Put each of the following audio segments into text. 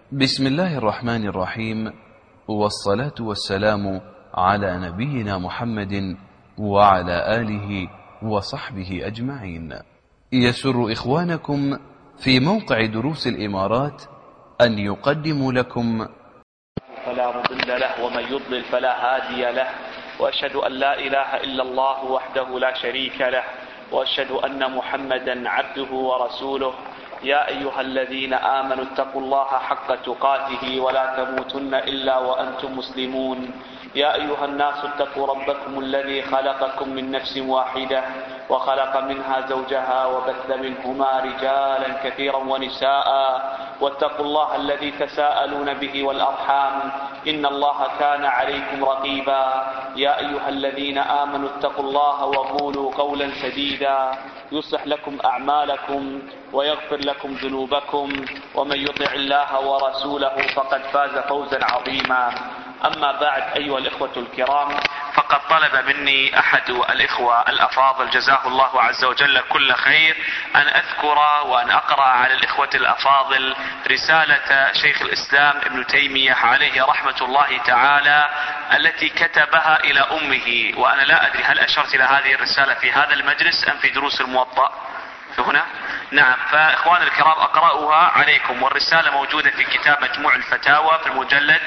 بسم الله الرحمن الرحيم، والصلاة والسلام على نبينا محمد وعلى آله وصحبه أجمعين. يسر إخوانكم في موقع دروس الإمارات أن يقدموا لكم فلا مضل له ومن يضلل فلا هادي له، وأشهد أن لا إله إلا الله وحده لا شريك له، وأشهد أن محمدا عبده ورسوله. يا أيها الذين آمنوا اتقوا الله حق تقاته ولا تموتن إلا وأنتم مسلمون. يا أيها الناس اتقوا ربكم الذي خلقكم من نفس واحدة وخلق منها زوجها وبث منهما رجالا كثيرا ونساء، واتقوا الله الذي تساءلون به والأرحام إن الله كان عليكم رقيبا. يا أيها الذين آمنوا اتقوا الله وقولوا قولا سديدا يصلح لكم أعمالكم ويغفر لكم ذنوبكم، ومن يطع الله ورسوله فقد فاز فوزا عظيما. أما بعد، أيها الإخوة الكرام، فقد طلب مني أحد الإخوة الأفاضل جزاه الله عز وجل كل خير أن أذكر وأن أقرأ على الإخوة الأفاضل رسالة شيخ الإسلام ابن تيمية عليه رحمة الله تعالى التي كتبها إلى أمه. وأنا لا أدري هل أشرت إلى هذه الرسالة في هذا المجلس أم في دروس الموطأ هنا؟ نعم، فإخوان الكرام أقرأها عليكم، والرسالة موجودة في كتاب مجموع الفتاوى في المجلد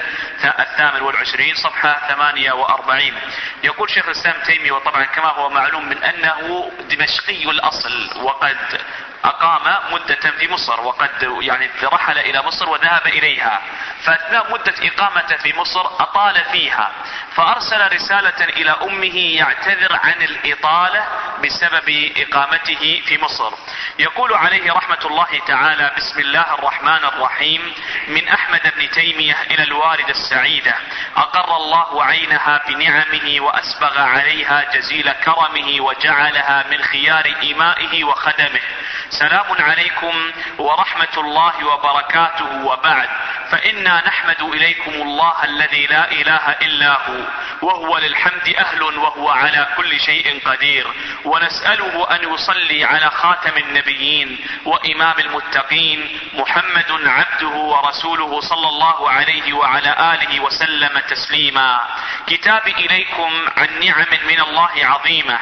28 صفحة 48. يقول شيخ الإسلام تيمية، وطبعا كما هو معلوم من أنه دمشقي الأصل، وقد أقام مدة في مصر، وقد رحل إلى مصر وذهب إليها، فأثناء مدة إقامته في مصر أطال فيها، فأرسل رسالة إلى أمه يعتذر عن الإطالة بسبب إقامته في مصر. يقول عليه رحمة الله تعالى: بسم الله الرحمن الرحيم، من أحمد بن تيمية إلى الوالدة السعيدة، أقر الله عينها بنعمه وأسبغ عليها جزيل كرمه وجعلها من خيار إمائه وخدمه. سلام عليكم ورحمة الله وبركاته، وبعد، فإنا نحمد إليكم الله الذي لا إله إلا هو، وهو للحمد أهل، وهو على كل شيء قدير، ونسأله أن يصلي على خاتم النبيين وإمام المتقين محمد عبده ورسوله صلى الله عليه وعلى آله وسلم تسليما. كتابي إليكم عن نعم من الله عظيمة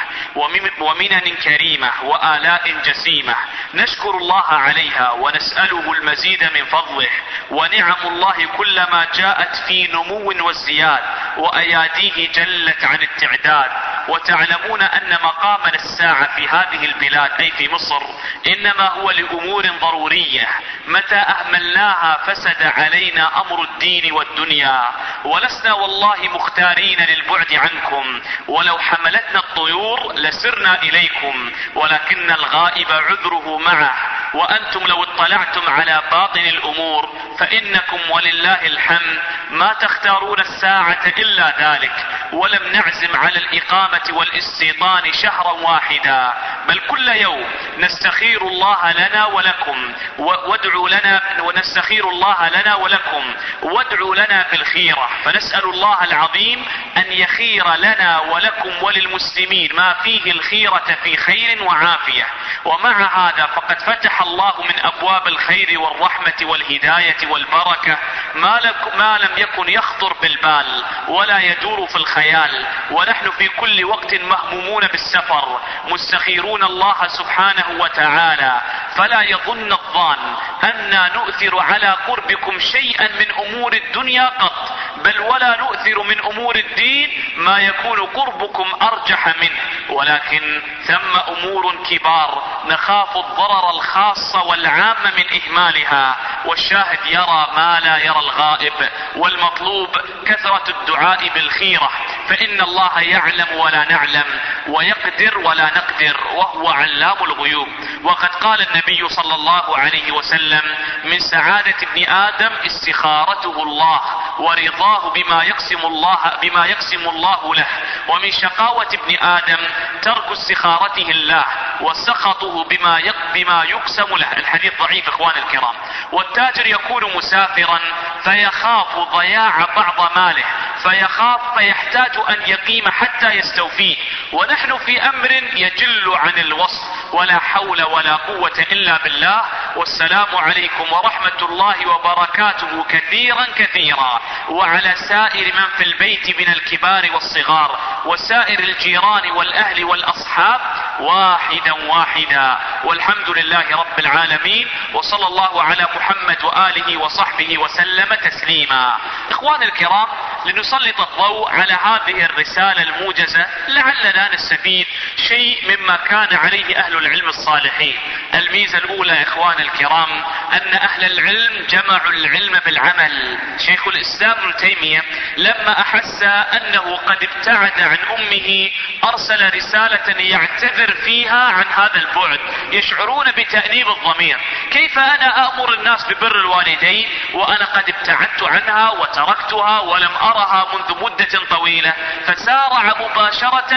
ومنن كريمة وآلاء جسيمة، نشكر الله عليها ونسأله المزيد من فضله. ونعم الله كلما جاءت في نمو وازدياد، وأياديه جلت عن التعداد. وتعلمون أن مقامنا الساعة في هذه البلاد أي في مصر إنما هو لأمور ضرورية، متى أهملناها فسد علينا أمر الدين والدنيا، ولسنا والله مختارين للبعد عنكم، ولو حملتنا الطيور لسرنا إليكم، ولكن الغائب عذره معه، وأنتم لو اطلعتم على باطن الأمور فإنكم ولله الحمد ما تختارون الساعة إلا ذلك، ولم نعزم على الإقامة والاستيطان شهرا واحدا، بل كل يوم نستخير الله لنا ولكم، وادعوا لنا، ونستخير الله لنا ولكم، وادعوا لنا بالخيرة، فنسأل الله العظيم أن يخير لنا ولكم وللمسلمين ما فيه الخيرة في خير وعافية. ومع هذا فقد فتح الله من أبواب الخير والرحمة والهداية والبركة ما لم يكن يخطر بالبال ولا يدور في الخيال، ونحن في كل وقت مهمومون بالسفر مستخيرون الله سبحانه وتعالى، فلا يظن الظان أننا نؤثر على قربكم شيئا من أمور الدنيا قط، بل ولا نؤثر من أمور الدين ما يكون قربكم أرجح منه، ولكن ثم أمور كبار نخاف الضرر الخاص والعام من إهمالها، والشاهد يرى ما لا يرى الغائب، والمطلوب كثرة الدعاء بالخيرة، فإن الله يعلم ولا نعلم، ويقدر ولا نقدر، وهو علام الغيوب. وقد قال النبي صلى الله عليه وسلم: من سعادة ابن آدم استخارته الله ورضاه بما يقسم الله له، ومن شقاوة ابن آدم ترك استخارته الله وسخطه بما يقسم له. الحديث ضعيف اخوان الكرام. والتاجر يكون مسافرا فيخاف ضياع بعض ماله فيحتاج أن يقيم حتى يستوفيه، ونحن في أمر يجل عن الوصف، ولا حول ولا قوة إلا بالله. والسلام عليكم ورحمة الله وبركاته كثيرا كثيرا، وعلى سائر من في البيت من الكبار والصغار وسائر الجيران والأهل والأصحاب واحدا واحدا، والحمد لله رب العالمين، وصلى الله على محمد وآله وصحبه وسلم تسليما. إخواني الكرام، لنسلط الضوء على هذه الرسالة الموجزة لعلنا نستفيد شيء مما كان عليه أهل العلم الصالحين. الميزة الأولى إخواني الكرام أن أهل العلم جمعوا العلم بالعمل. شيخ الإسلام ابن تيمية لما أحس أنه قد ابتعد عن أمه أرسل رسالة يعتذر فيها عن هذا البعد. يشعرون بتأنيب الضمير، كيف أنا أأمر الناس ببر الوالدين وأنا قد ابتعدت عنها وتركتها ولم أرها منذ مدة طويلة؟ فسارع مباشرة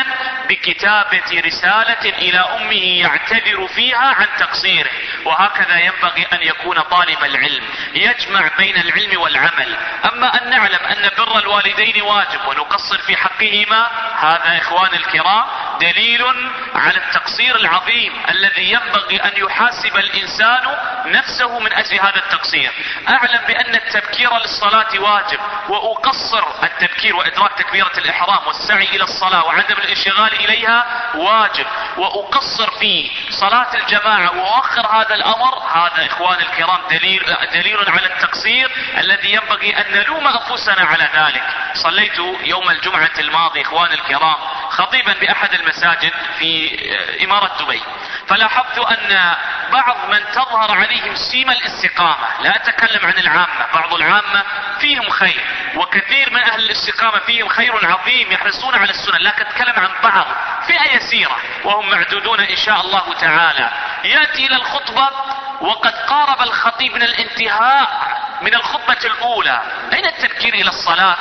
بكتابة رسالة إلى أمه يعتذر فيها عن تقصيره. وهكذا ينبغي أن يكون طالب العلم، يجمع بين العلم والعمل. أما أن نعلم أن بر الوالدين واجب ونقصر في حقهما، هذا إخواني الكرام دليل على التقصير العظيم الذي ينبغي أن يحاسب الإنسان نفسه من أجل هذا التقصير. أعلم بأن التبكير للصلاة واجب، وأقصر التبكير وإدراك تكبيرة الإحرام والسعي إلى الصلاة وعدم الانشغال إليها واجب، وأقصر في صلاة الجماعة وأؤخر هذا الأمر. هذا إخواني الكرام دليل على التقصير الذي ينبغي أن نلوم أنفسنا على ذلك. صليت يوم الجمعة الماضي إخواني الكرام خطيبا بأحد المساجد في إمارة دبي، فلاحظت أن بعض من تظهر عليهم سيما الاستقامة، لا أتكلم عن العامة، بعض العامة فيهم خير وكثير من أهل الاستقامة فيهم خير عظيم يحرصون على السنن، لكن أتكلم عن بعض فئة يسيرة وهم معدودون إن شاء الله تعالى، يأتي إلى الخطبة وقد قارب الخطيب من الانتهاء من الخطبة الأولى. أين التفكير إلى الصلاة؟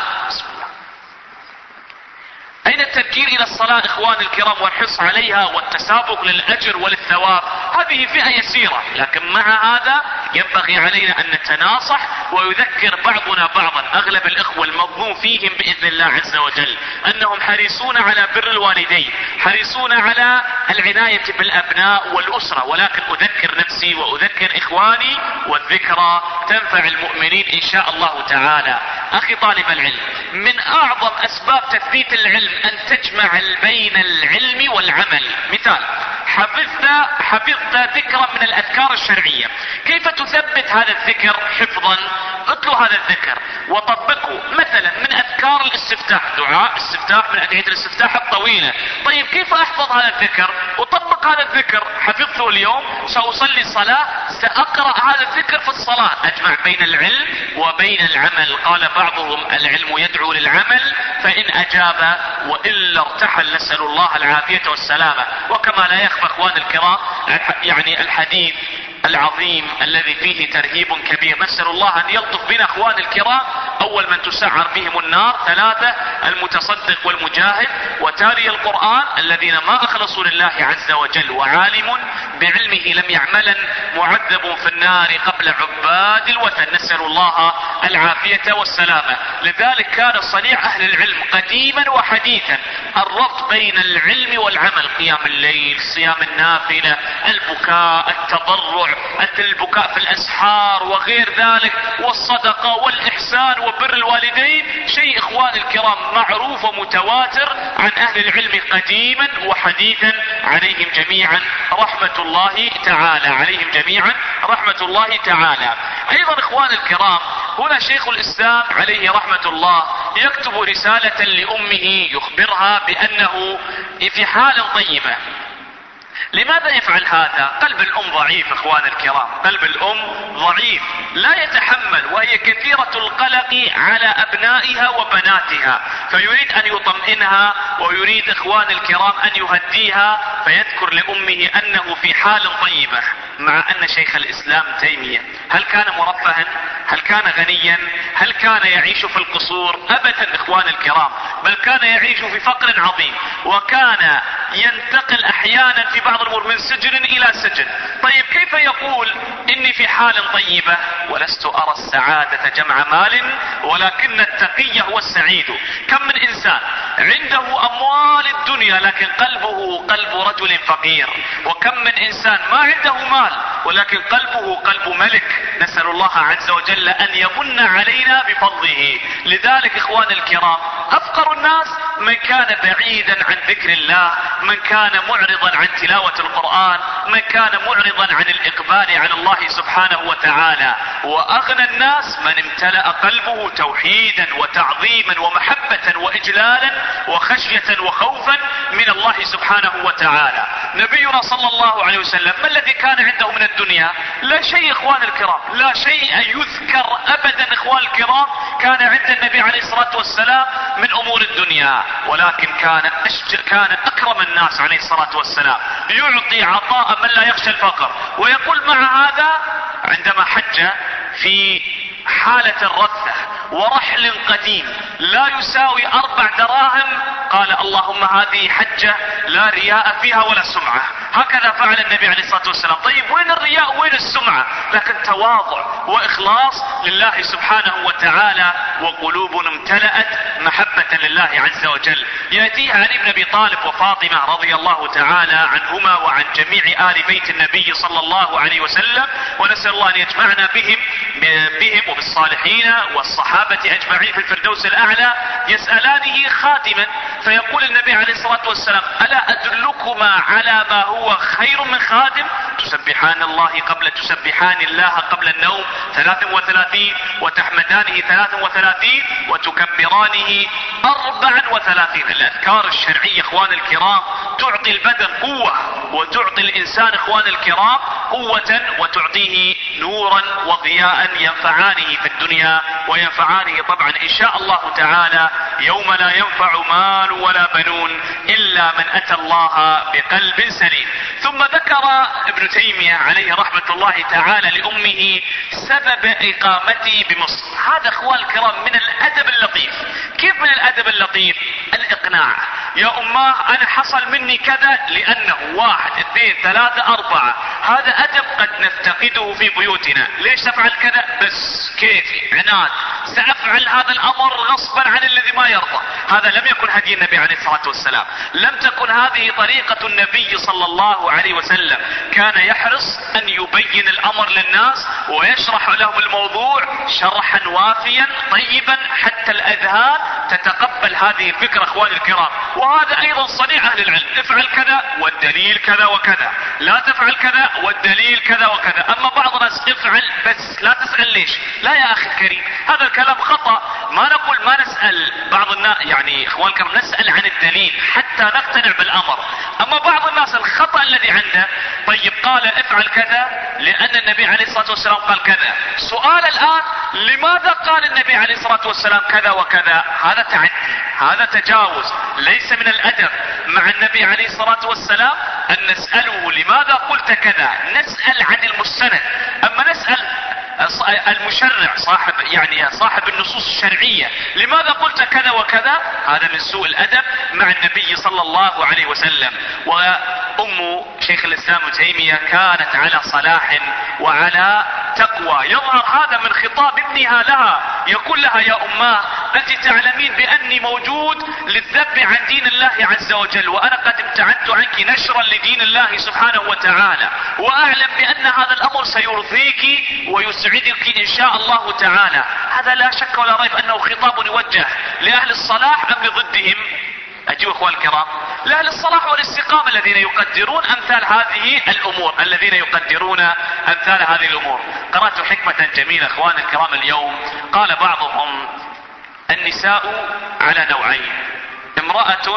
أين التفكير إلى الصلاة إخواني الكرام والحرص عليها والتسابق للأجر وللثواب؟ هذه فئة يسيرة، لكن مع هذا ينبغي علينا أن نتناصح ويذكر بعضنا بعضا. أغلب الإخوة المظنون فيهم بإذن الله عز وجل أنهم حريصون على بر الوالدين، حريصون على العناية بالأبناء والأسرة، ولكن أذكر نفسي وأذكر إخواني، والذكرى تنفع المؤمنين إن شاء الله تعالى. أخي طالب العلم، من أعظم أسباب تثبيت العلم أن تجمع بين العلم والعمل. مثال، حفظت ذكرا من الأذكار الشرعية، كيف تثبت هذا الذكر حفظا؟ اتلو هذا الذكر وطبقه. مثلا من أذكار الاستفتاح، دعاء استفتاح من أدعية الاستفتاح الطويلة، طيب كيف أحفظ هذا الذكر؟ أطبق هذا الذكر. حفظته اليوم، سأصلي صلاة سأقرأ هذا الذكر في الصلاة. أجمع بين العلم وبين العمل. قال بعضهم العلم يدعو للعمل فإن أجاب وإلا ارتحل، نسأل الله العافية والسلامة. وكما لا يخفى اخوان الكرام يعني الحديث العظيم الذي فيه ترهيب كبير، نسأل الله أن يلطف بنا اخوان الكرام. أول من تسعر بهم النار ثلاثة: المتصدق والمجاهد وتالي القرآن الذين ما أخلصوا لله عز وجل، وعالم بعلمه لم يعملا معذب في النار قبل عباد الوثن، نسأل الله العافية والسلامة. لذلك كان صنيع أهل العلم قديما وحديثا الربط بين العلم والعمل، قيام الليل، صيام النافلة، البكاء، التضرع، البكاء في الأسحار وغير ذلك، والصدقة والإحسان وبر الوالدين. شيء إخوان الكرام معروف ومتواتر عن أهل العلم قديما وحديثا، عليهم جميعا رحمة الله تعالى، عليهم جميعا رحمة الله تعالى. أيضا إخوان الكرام، هنا شيخ الإسلام عليه رحمة الله يكتب رسالة لأمه يخبرها بأنه في حال طيبة. لماذا يفعل هذا؟ قلب الأم ضعيف إخوان الكرام، قلب الأم ضعيف لا يتحمل، وهي كثيرة القلق على أبنائها وبناتها، فيريد أن يطمئنها ويريد إخوان الكرام أن يهديها، فيذكر لأمه أنه في حال طيبة. مع أن شيخ الإسلام تيمية هل كان مرفها؟ هل كان غنيا؟ هل كان يعيش في القصور؟ أبدا إخوان الكرام، بل كان يعيش في فقر عظيم، وكان ينتقل احيانا في بعض الامور من سجن الى سجن. طيب كيف يقول اني في حال طيبة ولست ارى السعادة جمع مال ولكن التقي هو السعيد؟ كم من انسان عنده اموال الدنيا لكن قلبه قلب رجل فقير، وكم من انسان ما عنده مال ولكن قلبه قلب ملك. نسأل الله عز وجل ان يمن علينا بفضله. لذلك اخوان الكرام، افقر الناس من كان بعيدا عن ذكر الله، من كان معرضا عن تلاوة القرآن، من كان معرضا عن الاقبال على الله سبحانه وتعالى. واغنى الناس من امتلأ قلبه توحيدا وتعظيما ومحبة واجلالا وخشية وخوفا من الله سبحانه وتعالى. نبينا صلى الله عليه وسلم ما الذي كان عنده من الدنيا؟ لا شيء اخوان الكرام، لا شيء يذكر ابدا اخوان الكرام كان عند النبي عليه الصلاة والسلام من امور الدنيا، ولكن كان اكرم الناس عليه الصلاة والسلام، يعطي عطاء من لا يخشى الفقر. ويقول مع هذا عندما حج في حالة الرثة ورحل قديم لا يساوي 4 دراهم، قال اللهم هذه حجة لا رياء فيها ولا سمعة. هكذا فعل النبي عليه الصلاة والسلام. طيب وين الرياء وين السمعة؟ لكن تواضع واخلاص لله سبحانه وتعالى، وقلوب امتلأت محبة لله عز وجل. يأتيها علي بن ابي طالب وفاطمة رضي الله تعالى عنهما وعن جميع آل بيت النبي صلى الله عليه وسلم، ونسأل الله ان يجمعنا بهم وبالصالحين والصحابة اجمعين في الفردوس الاعلى. يسألانه خادما فيقول النبي عليه الصلاة والسلام الا ادلكما على ما هو خير من خادم؟ تسبحان الله قبل النوم 33، وتحمدانه 33، وتكبرانه 34. الاذكار الشرعية اخوان الكرام تعطي البدن قوة، وتعطي الانسان اخوان الكرام قوة، وتعطيه نورا وضياء ينفعانه في الدنيا وينفعانه طبعا ان شاء الله تعالى يوم لا ينفع مال ولا بنون الا من اتى الله بقلب سليم. ثم ذكر ابن تيمية عليه رحمة الله تعالى لامه سبب اقامته بمصر. هذا اخوان الكرام من الادب اللطيف. كيف من الادب اللطيف؟ الاقناع. يا اماه انا حصل مني كذا لانه 1 2 3 4. هذا ادب قد نفتقده في بيوتنا. ليش تفعل كذا؟ بس كيفي عناد، سافعل هذا الامر غصبا عن الذي ما يرضى. هذا لم يكن هدي النبي عليه الصلاة والسلام، لم تكن هذه طريقة النبي صلى الله عليه وسلم. كان يحرص ان يبين الامر للناس ويشرح لهم الموضوع شرحا وافيا طيبا حتى الاذهان تتقبل هذه الفكرة اخواني الكرام. وهذا ايضا صنيع اهل العلم، افعل كذا والدليل كذا وكذا، لا تفعل كذا والدليل كذا وكذا. اما بعض الناس افعل بس لا تسأل ليش. لا يا اخي الكريم، هذا الكلام خطأ. ما نقول ما نسأل بعض الناس، يعني اخوان الكرام نسأل عن الدليل حتى نقتنع بالامر. اما بعض الناس الخطأ الذي عنده، طيب قال افعل كذا لان النبي عليه الصلاة والسلام قال كذا. سؤال الان لماذا قال النبي عليه الصلاة والسلام كذا وكذا؟ هذا تعدي، هذا تجاوز، ليس من الادب مع النبي عليه الصلاة والسلام ان نسأله لماذا قلت كذا. نسأل عن المستند. اما نسأل المشرع صاحب النصوص الشرعية لماذا قلت كذا وكذا، هذا من سوء الادب مع النبي صلى الله عليه وسلم. وام شيخ الاسلام ابن تيمية كانت على صلاح وعلى تقوى. يظهر هذا من خطاب ابنها لها، يقول لها يا اماه انت تعلمين باني موجود للذب عن دين الله عز وجل، وانا قد ابتعدت عنك نشرا لدين الله سبحانه وتعالى، واعلم بان هذا الامر سيرضيك ويسعدك ان شاء الله تعالى. هذا لا شك ولا ريب انه خطاب يوجه لاهل الصلاح ام لضدهم؟ اجيب اخوان الكرام، لاهل الصلاح والاستقامة الذين يقدرون امثال هذه الامور، الذين يقدرون امثال هذه الامور. قرأت حكمة جميلة اخوان الكرام اليوم، قال بعضهم النساء على نوعين: امرأة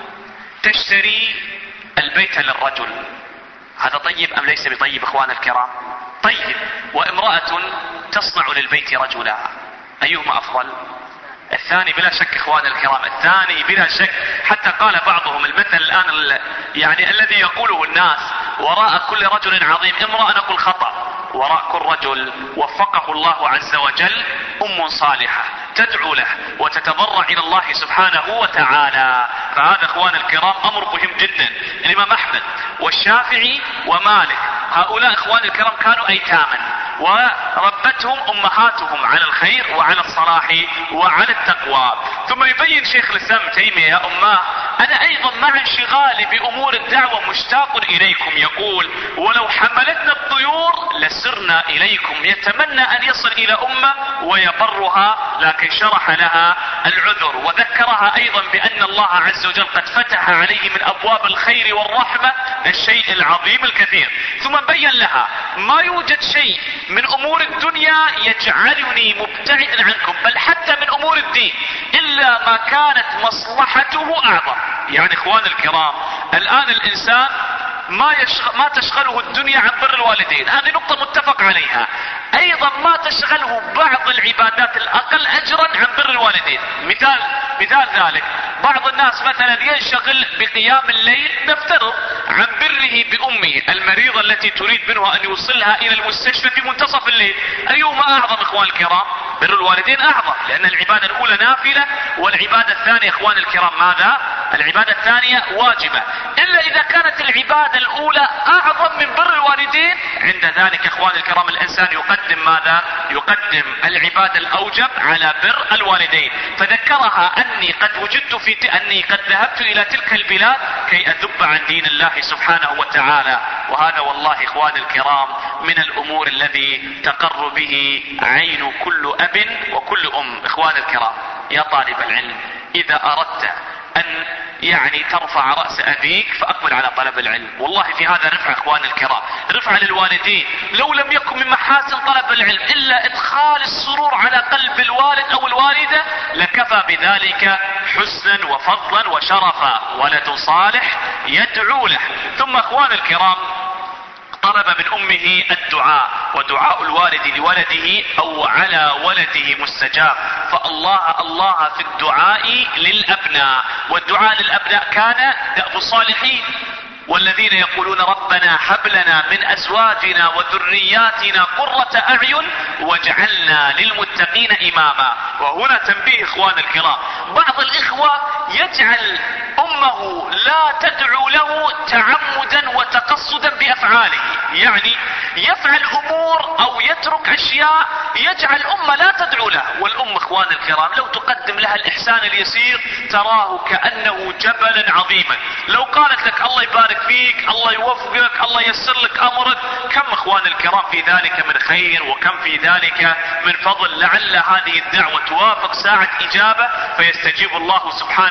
تشتري البيت للرجل، هذا طيب ام ليس بطيب اخوان الكرام؟ طيب. وامرأة تصنع للبيت رجلا، ايهما افضل؟ الثاني بلا شك اخوان الكرام، الثاني بلا شك. حتى قال بعضهم المثل الان يعني الذي يقوله الناس: وراء كل رجل عظيم امرأة. نقول خطأ، وراء كل رجل وفقه الله عز وجل ام صالحة. تدعو له وتتضرع إلى الله سبحانه وتعالى. فهذا اخوان الكرام امر مهم جدا. الامام احمد والشافعي ومالك هؤلاء اخوان الكرام كانوا ايتاما وربتهم امهاتهم على الخير وعلى الصلاح وعلى التقوى. ثم يبين شيخ الاسلام ابن تيمية يا اماه انا ايضا مع انشغالي بامور الدعوة مشتاق اليكم، يقول ولو حملتنا الطيور لسرنا اليكم، يتمنى ان يصل الى امة ويبرها لكن شرح لها العذر وذكرها ايضا بان الله عز وجل قد فتح عليه من ابواب الخير والرحمة الشيء العظيم الكثير. ثم بين لها ما يوجد شيء من امور الدنيا يجعلني مبتعدا عنكم بل حتى من امور الدين الا ما كانت مصلحته اعظم. يعني اخوان الكرام الان الانسان ما تشغله الدنيا عن بر الوالدين، هذه نقطة متفق عليها. ايضا ما تشغله بعض العبادات الاقل اجرا عن بر الوالدين. مثال ذلك بعض الناس مثلا ينشغل بقيام الليل نفترض عن بره بامه المريضة التي تريد منه ان يوصلها الى المستشفى في منتصف الليل. ايهما اعظم اخوان الكرام؟ بر الوالدين اعظم، لان العبادة الاولى نافلة والعبادة الثانية اخوان الكرام ماذا؟ العبادة الثانية واجبة. الا اذا كانت العبادة الاولى اعظم من بر الوالدين عند ذلك اخوان الكرام الانسان يقدم ماذا؟ يقدم العبادة الاوجب على بر الوالدين. فذكرها اني قد اني قد ذهبت الى تلك البلاد كي اذب عن دين الله سبحانه وتعالى. وهذا والله اخوان الكرام من الامور الذي تقر به عين كل اب وكل ام. اخوان الكرام يا طالب العلم اذا اردت ان ترفع رأس ابيك فاقبل على طلب العلم. والله في هذا رفع اخوان الكرام، رفع للوالدين. لو لم يكن من محاسن طلب العلم الا ادخال السرور على قلب الوالد او الوالدة لكفى بذلك حسنا وفضلا وشرفا. ولد صالح يدعو له. ثم اخوان الكرام طلب من امه الدعاء، ودعاء الوالد لولده او على ولده مستجاب. فالله في الدعاء للابناء، والدعاء للابناء كان دأب الصالحين. والذين يقولون ربنا هب لنا من ازواجنا وذرياتنا قرة اعين واجعلنا للمتقين اماما. وهنا تنبيه اخوان الكرام، بعض الاخوة يجعل امه لا تدعو له تعمدا وتقصدا بافعاله، يعني يفعل امور او يترك اشياء يجعل الامه لا تدعو له. والام اخوان الكرام لو تقدم لها الاحسان اليسير تراه كانه جبلا عظيما. لو قالت لك الله يبارك فيك، الله يوفقك، الله ييسر لك امرك، كم اخوان الكرام في ذلك من خير وكم في ذلك من فضل. لعل هذه الدعوة توافق ساعة اجابة فيستجيب الله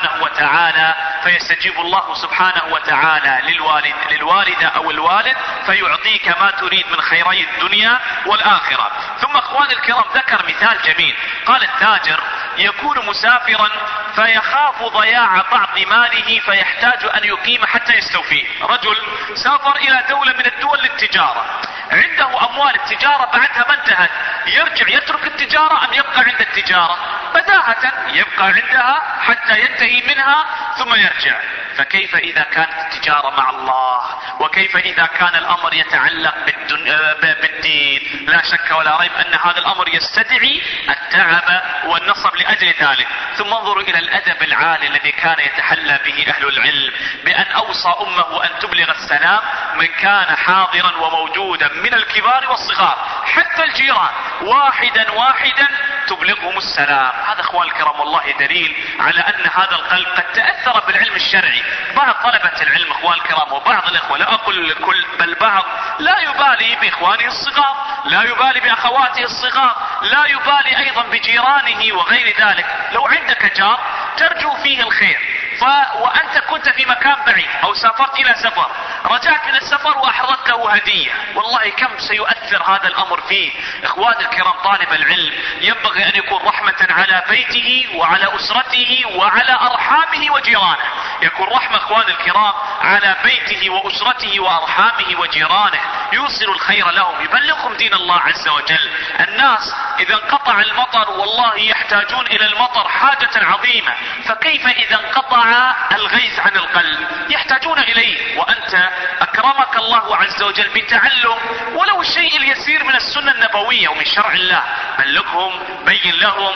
سبحانه وتعالى للوالدة او الوالد فيعطيك ما تريد من خيري الدنيا والاخرة. ثم اخوان الكرام ذكر مثال جميل، قال التاجر يكون مسافرا فيخاف ضياع بعض ماله فيحتاج ان يقيم حتى يستوفيه. رجل سافر الى دولة من الدول للتجارة، عنده اموال التجارة بعدها ما انتهت، يرجع يترك التجارة ام يبقى عند التجارة؟ بداهة يبقى عندها حتى ينتهي منها ثم يرجع. فكيف اذا كانت التجارة مع الله؟ وكيف اذا كان الامر يتعلق بالدين؟ لا شك ولا ريب ان هذا الامر يستدعي التعب والنصب لاجل ذلك. ثم انظروا الى الادب العالي الذي كان يتحلى به اهل العلم بان اوصى امه ان تبلغ السلام من كان حاضرا وموجودا من الكبار والصغار حتى الجيران واحدا تبلغهم السلام. هذا اخوان الكرام والله دليل على ان هذا القلب قد تأثر بالعلم الشرعي. بعض طلبة العلم اخوان الكرام وبعض الاخوة، لا اقول الكل بل بعض، لا يبالي باخوانه الصغار، لا يبالي باخواته الصغار، لا يبالي ايضا بجيرانه وغير ذلك. لو عندك جار ترجو فيه الخير وانت كنت في مكان بعيد او سافرت الى سفر، رجعت من السفر واحضرت له هدية، والله كم سيؤثر هذا الامر فيه. اخوان الكرام طالب العلم ينبغي ان يكون رحمة على بيته وعلى اسرته وعلى ارحامه وجيرانه. يكون رحمة اخوان الكرام على بيته واسرته وارحامه وجيرانه، يوصل الخير لهم، يبلغهم دين الله عز وجل. الناس اذا انقطع المطر والله يحتاجون الى المطر حاجة عظيمة، فكيف اذا انقطع الغيث عن القلب؟ يحتاجون اليه. وانت اكرمك الله عز وجل بتعلم ولو الشيء اليسير من السنة النبوية ومن شرع الله، بلغهم، بين لهم،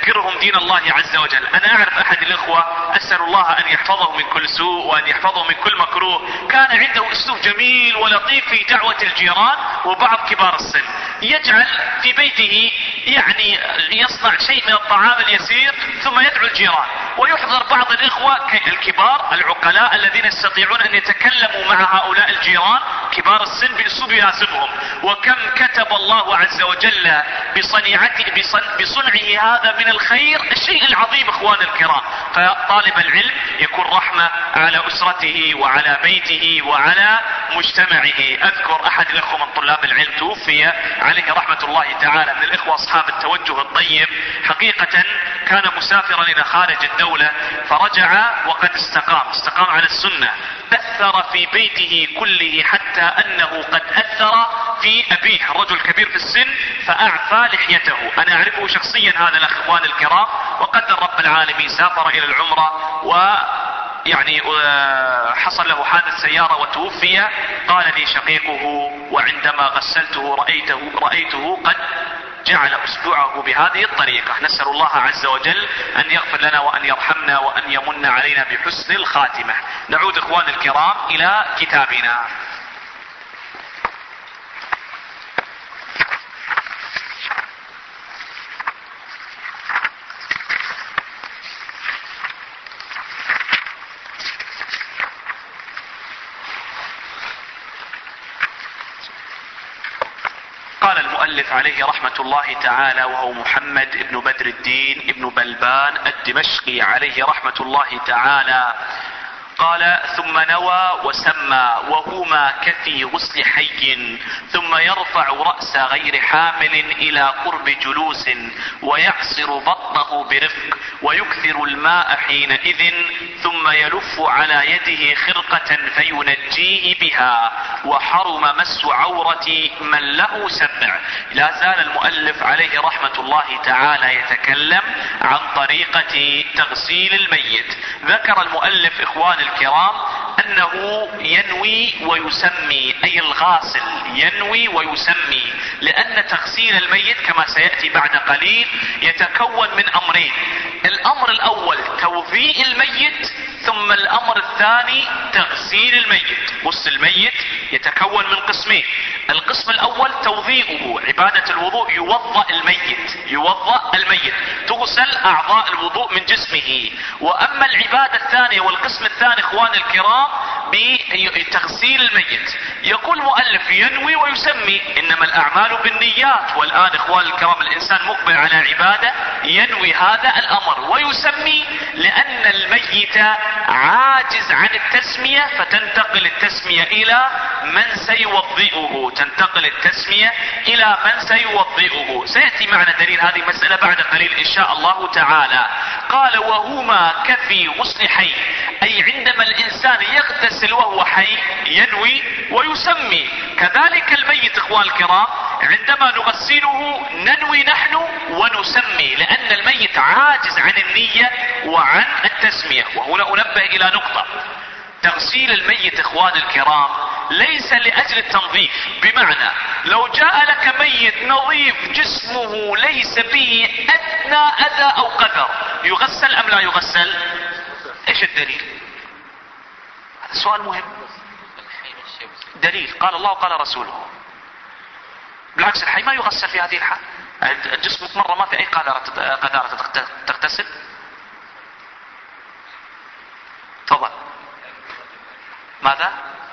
تذكرهم دين الله عز وجل. انا اعرف احد الاخوة، اسأل الله ان يحفظه من كل سوء وان يحفظه من كل مكروه، كان عنده اسلوب جميل ولطيف في دعوة الجيران وبعض كبار السن. يجعل في بيته يعني يصنع شيء من الطعام اليسير ثم يدعو الجيران، ويحضر بعض الاخوة الكبار العقلاء الذين يستطيعون ان يتكلموا مع هؤلاء الجيران كبار السن باسلوب يناسبهم. وكم كتب الله عز وجل بصنعه هذا من الخير الشيء العظيم اخوان الكرام. فطالب العلم يكون رحمة على اسرته وعلى بيته وعلى مجتمعه. اذكر احد الاخوة من طلاب العلم توفي عليه رحمة الله تعالى، من الاخوة اصحاب التوجه الطيب، حقيقة كان مسافرا الى خارج الدولة فرجع وقد استقام على السنة، اثر في بيته كله حتى انه قد اثر في ابيه الرجل كبير في السن فاعفى لحيته. انا اعرفه شخصيا هذا الاخ اخوان الكرام، وقدر رب العالمين سافر الى العمرة يعني حصل له حادث سيارة وتوفي. قال لي شقيقه وعندما غسلته رأيته قد جعل اسبوعه بهذه الطريقة. نسأل الله عز وجل ان يغفر لنا وان يرحمنا وان يمن علينا بحسن الخاتمة. نعود اخوان الكرام الى كتابنا. قال المؤلف عليه رحمة الله تعالى وهو محمد بن بدر الدين بن بلبان الدمشقي عليه رحمة الله تعالى، قال ثم نوى وسمى وهما كفي غسل حي، ثم يرفع رأس غير حامل إلى قرب جلوس ويعصر بطنه برفق ويكثر الماء حينئذ، ثم يلف على يده خرقة فينجيه بها، وحرم مس عورة من له سبع. لا زال المؤلف عليه رحمة الله تعالى يتكلم عن طريقة تغسيل الميت. ذكر المؤلف اخوان الكرام انه ينوي ويسمي، اي الغاسل ينوي ويسمي، لان تغسيل الميت كما سيأتي بعد قليل يتكون من امرين. الامر الاول توضيء الميت، ثم الامر الثاني تغسيل الميت. غسل الميت يتكون من قسمين، القسم الاول توضيئه، عبادة الوضوء، يوضأ الميت تغسل اعضاء الوضوء من جسمه. واما العبادة الثانية والقسم الثاني اخوان الكرام بتغسيل الميت. يقول المؤلف ينوي ويسمي، انما الاعمال بالنيات، والان اخوان الكرام الانسان مقبل على عبادة ينوي هذا الامر ويسمي، لان الميت عاجز عن التسمية فتنتقل التسمية الى من سيوضئه. سيأتي معنا دليل هذه المسألة بعد قليل ان شاء الله تعالى. قال وهما كفي غسل حي، اي عندما الانسان يغتسل وهو حي ينوي ويسمي. كذلك الميت اخوان الكرام عندما نغسله ننوي نحن ونسمي، لان الميت عاجز عن النية وعن التسمية. وهنا انبه الى نقطة، تغسيل الميت اخوان الكرام ليس لاجل التنظيف، بمعنى لو جاء لك ميت نظيف جسمه ليس به ادنى اذى او قذر يغسل ام لا يغسل؟ ايش الدليل؟ هذا سؤال مهم. دليل قال الله وقال رسوله. بالعكس الحي ما يغسل في هذه الحال، جسمك مرة ما في اي قذارة تغتسل. تفضل. ماذا؟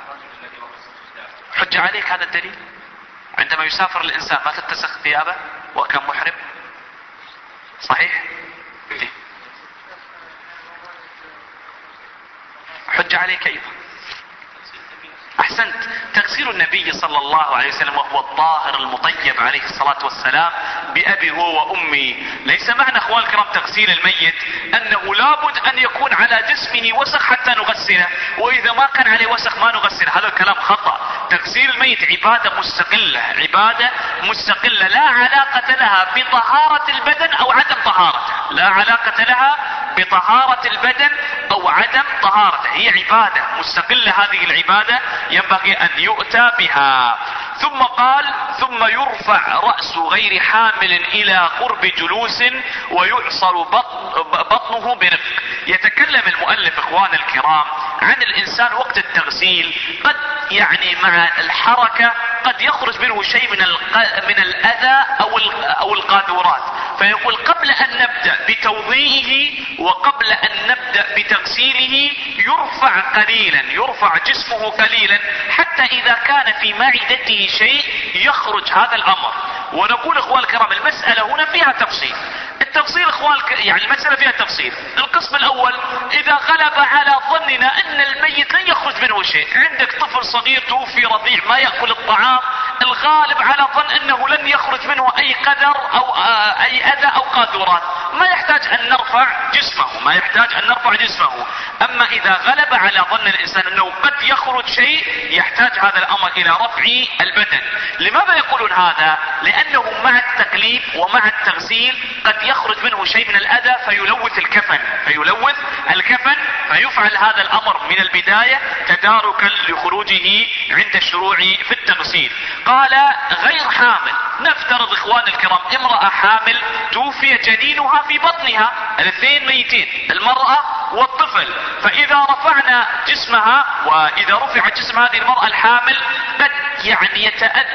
حج عليك هذا الدليل. عندما يسافر الانسان ما تتسخ ثيابه وكان محرم، صحيح؟ حج عليك ايضا. احسنت. تغسيل النبي صلى الله عليه وسلم وهو الطاهر المطيب عليه الصلاة والسلام بأبي هو وأمي. ليس معنى اخوان الكرام تغسيل الميت انه لابد ان يكون على جسمه وسخ حتى نغسله، واذا ما كان عليه وسخ ما نغسله. هذا الكلام خطأ. تغسيل الميت عبادة مستقلة لا علاقة لها بطهارة البدن او عدم طهارته، لا علاقة لها بطهارة البدن او عدم طهارته، هي عبادة مستقلة. هذه العبادة ينبغي ان يؤتى بها. ثم قال: ثم يرفع رأس غير حامل إلى قرب جلوس ويعصر بطنه برفق. يتكلم المؤلف إخوان الكرام عن الإنسان وقت التغسيل، قد يعني مع الحركة قد يخرج منه شيء من الأذى أو القاذورات، فيقول: قبل أن نبدأ بتوضيئه وقبل أن نبدأ بتغسيله يرفع قليلا، يرفع جسمه قليلا، حتى إذا كان في معدته شيء يخرج هذا الأمر. ونقول إخوان الكرام المسألة هنا فيها تفصيل. التفصيل إخوان يعني المسألة فيها تفصيل. القسم الأول: إذا غلب على ظننا أن الميت لن يخرج منه شيء، عندك طفل صغير توفي رضيع ما يأكل الطعام، الغالب على ظن أنه لن يخرج منه أي قدر أو أي أذى أو قاذورات، ما يحتاج أن نرفع جسمه. أما إذا غلب على ظن الإنسان أنه قد يخرج شيء يحتاج هذا الأمر إلى رفع البدن. لماذا يقولون هذا؟ لأنه مع التقليب ومع التغسيل قد يخرج منه شيء من الأذى فيلوث الكفن فيفعل هذا الأمر من البداية تداركا لخروجه عند الشروع في التغسيل. قال: غير حامل. نفترض إخوان الكرام امرأة حامل توفي جنينها في بطنها، الاثنين ميتين، المرأة والطفل، فإذا رفعنا جسمها وإذا رفع جسم هذه المرأة الحامل قد يعني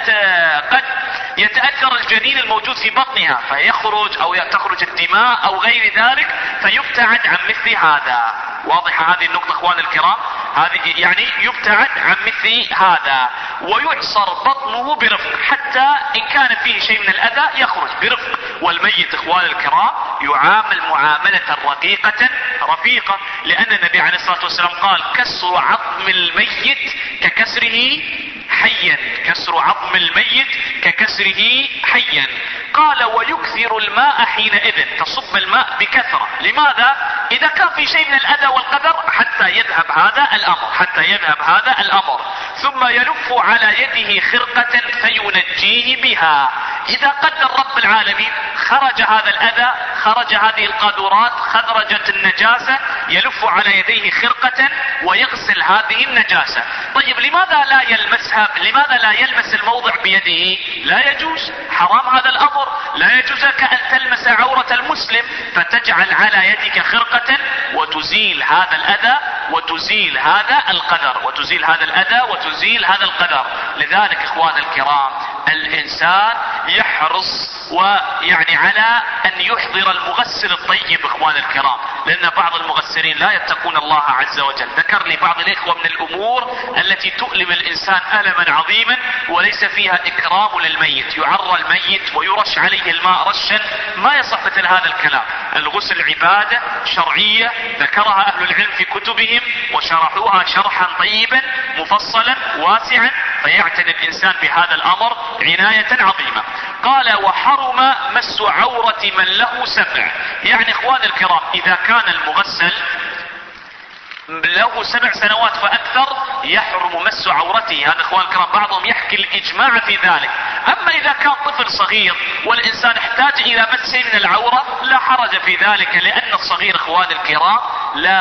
يتأثر الجنين الموجود في بطنها فيخرج أو تخرج الدماء أو غير ذلك، فيبتعد عن مثل هذا. واضحة هذه النقطة إخوان الكرام؟ هذه يعني يبتعد عن مثل هذا. ويعصر بطنه برفق، حتى إن كان فيه شيء من الأذى يخرج برفق. والميت إخوان الكرام يعامل معاملة رفيقة، لأن النبي عليه الصلاة والسلام قال: كسر عظم الميت ككسره حيا. قال: ويكثر الماء حينئذ، تصب الماء بكثرة. لماذا؟ إذا كان في شيء من الأذى والقدر حتى يذهب هذا الأمر. ثم يلف على يده خرقة فينجيه بها. إذا قدر رب العالمين خرج هذا الأذى، خرج هذه القاذورات، خرجت النجاسة، يلف على يديه خرقة ويغسل هذه النجاسة. طيب لماذا لا يلمس الموضع بيده؟ لا يجوز، حرام هذا الأمر. لا يجوز لك أن تلمس عورة المسلم، فتجعل على يدك خرقة وتزيل هذا الأذى وتزيل هذا القدر. لذلك إخوان الكرام الإنسان يحرص ويعني على أن يحضر المغسل الطيب إخوان الكرام، لأن بعض المغسلين لا يتقون الله عز وجل. ذكر لي بعض الإخوة من الأمور التي تؤلم الإنسان ألما عظيما وليس فيها إكرام للميت. يعرى الميت ويرش عليه الماء رشا، ما يصح مثل هذا الكلام. الغسل عبادة شرعية ذكرها أهل العلم في كتبهم وشرحوها شرحا طيبا مفصلا واسعا، فيعتني الإنسان بهذا الأمر عناية عظيمة. قال: وحرم مس عورة من له سبع. يعني إخوان الكرام إذا كان المغسل له 7 سنوات فأكثر يحرم مس عورته. هذا إخوان الكرام بعضهم يحكي الإجماع في ذلك. أما إذا كان طفل صغير والإنسان احتاج إلى مس من العورة لا حرج في ذلك، لأن الصغير إخوان الكرام لا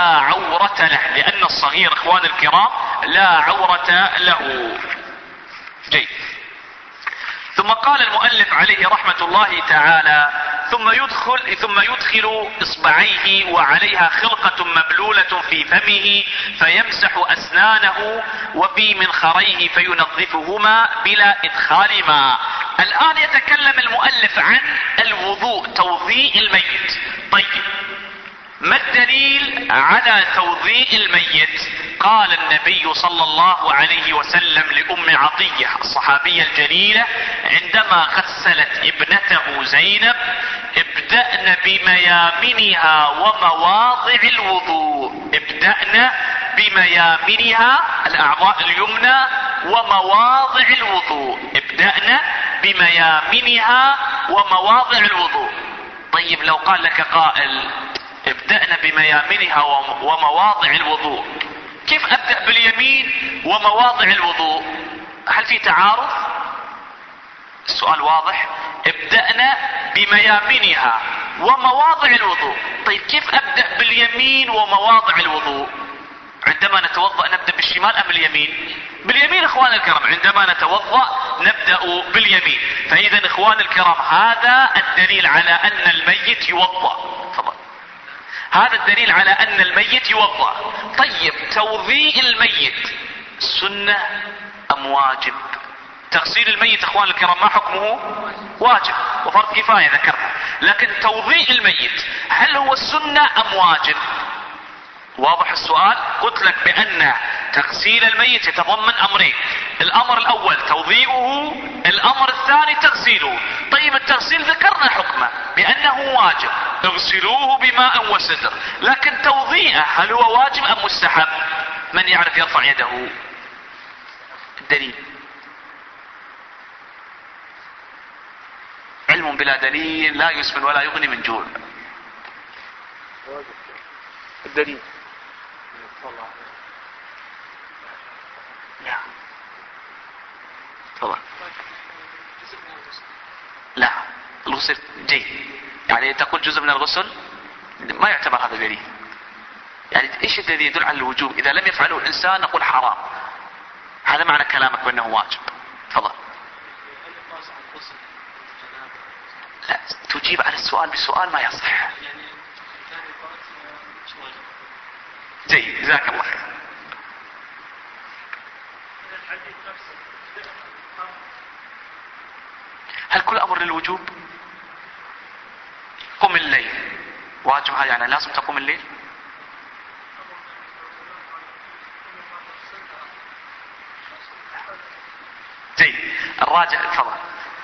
عورة له. جيد. ثم قال المؤلف عليه رحمة الله تعالى: ثم يدخل إصبعيه وعليها خرقة مبلولة في فمه فيمسح أسنانه وفي منخريه فينظفهما بلا إدخال ماء. الآن يتكلم المؤلف عن الوضوء، توضيء الميت. طيب، ما الدليل على توضيء الميت؟ قال النبي صلى الله عليه وسلم لأم عطية الصحابية الجليلة عندما غسلت ابنته زينب: ابدأن بميامنها ومواضع الوضوء. ابدأن بميامنها الأعضاء اليمنى ومواضع الوضوء. ابدأن بميامنها ومواضع الوضوء. طيب لو قال لك قائل: ابدأنا بميامنها ومواضع الوضوء، كيف أبدأ باليمين ومواضع الوضوء؟ هل في تعارض؟ السؤال واضح. ابدأنا بميامنها ومواضع الوضوء، طيب كيف أبدأ باليمين ومواضع الوضوء؟ عندما نتوضأ نبدأ بالشمال أم اليمين؟ باليمين اخواني الكرام، عندما نتوضأ نبدأ باليمين. فإذا اخواني الكرام هذا الدليل على أن الميت يوضأ. هذا الدليل على أن الميت يوضأ. طيب توضيء الميت سنة أم واجب؟ تغسيل الميت اخواني الكرام ما حكمه؟ واجب وفرض كفاية ذكرنا. لكن توضيء الميت هل هو سنة أم واجب؟ واضح السؤال؟ قلت لك بأن تغسيل الميت يتضمن أمرين، الأمر الأول توضيئه، الأمر الثاني تغسيله. طيب التغسيل ذكرنا حكمه بأنه واجب، اغسلوه بماء وسدر، لكن توضيئه هل هو واجب أم مستحب؟ من يعرف يرفع يده؟ الدليل. علم بلا دليل لا يسمن ولا يغني من جوع. الدليل. لا تفضل. لا الغسل جيد، يعني تقول جزء من الغسل ما يعتبر هذا دليل. يعني ايش الدليل يدل على الوجوب؟ اذا لم يفعله الانسان نقول حرام. هذا معنى كلامك بانه واجب. تفضل. لا تجيب على السؤال بسؤال ما يصح. جيد جزاك الله خير. هل كل امر للوجوب؟ قم الليل واجب، هذا يعني لازم تقوم الليل؟ جيد الراجع تفضل.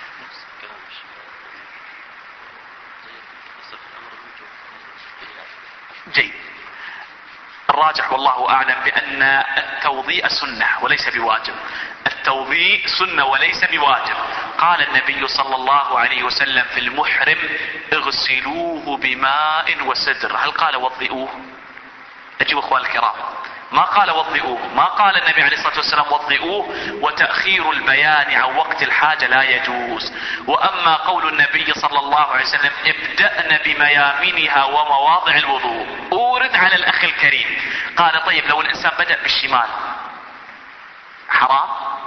جيد الراجح والله اعلم بان التوضيء سنة وليس بواجب. التوضيء سنة وليس بواجب. قال النبي صلى الله عليه وسلم في المحرم اغسلوه بماء وسدر. هل قال وضئوه؟ اجيب اخوان الكرام، ما قال وضئوه، ما قال النبي عليه الصلاة والسلام وضئوه. وتأخير البيان عن وقت الحاجة لا يجوز. واما قول النبي صلى الله عليه وسلم ابدأن بميامنها ومواضع الوضوء، اورد على الاخ الكريم. قال طيب لو الانسان بدأ بالشمال حرام؟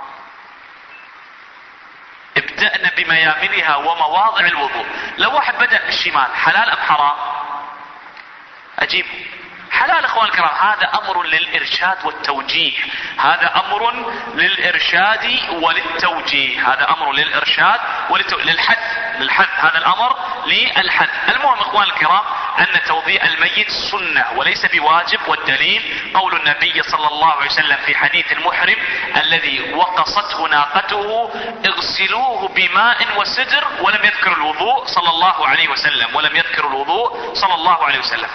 ابدأن بميامنها ومواضع الوضوء، لو واحد بدأ بالشمال حلال ام حرام؟ اجيب حلال اخوان الكرام. هذا امر للارشاد والتوجيه، هذا امر للارشاد وللتوجيه، هذا امر للارشاد للحث، هذا الامر للحث. المهم اخوان الكرام ان توضيء الميت سنة وليس بواجب. والدليل قول النبي صلى الله عليه وسلم في حديث المحرم الذي وقصته ناقته اغسلوه بماء وسدر، ولم يذكر الوضوء صلى الله عليه وسلم، ولم يذكر الوضوء صلى الله عليه وسلم.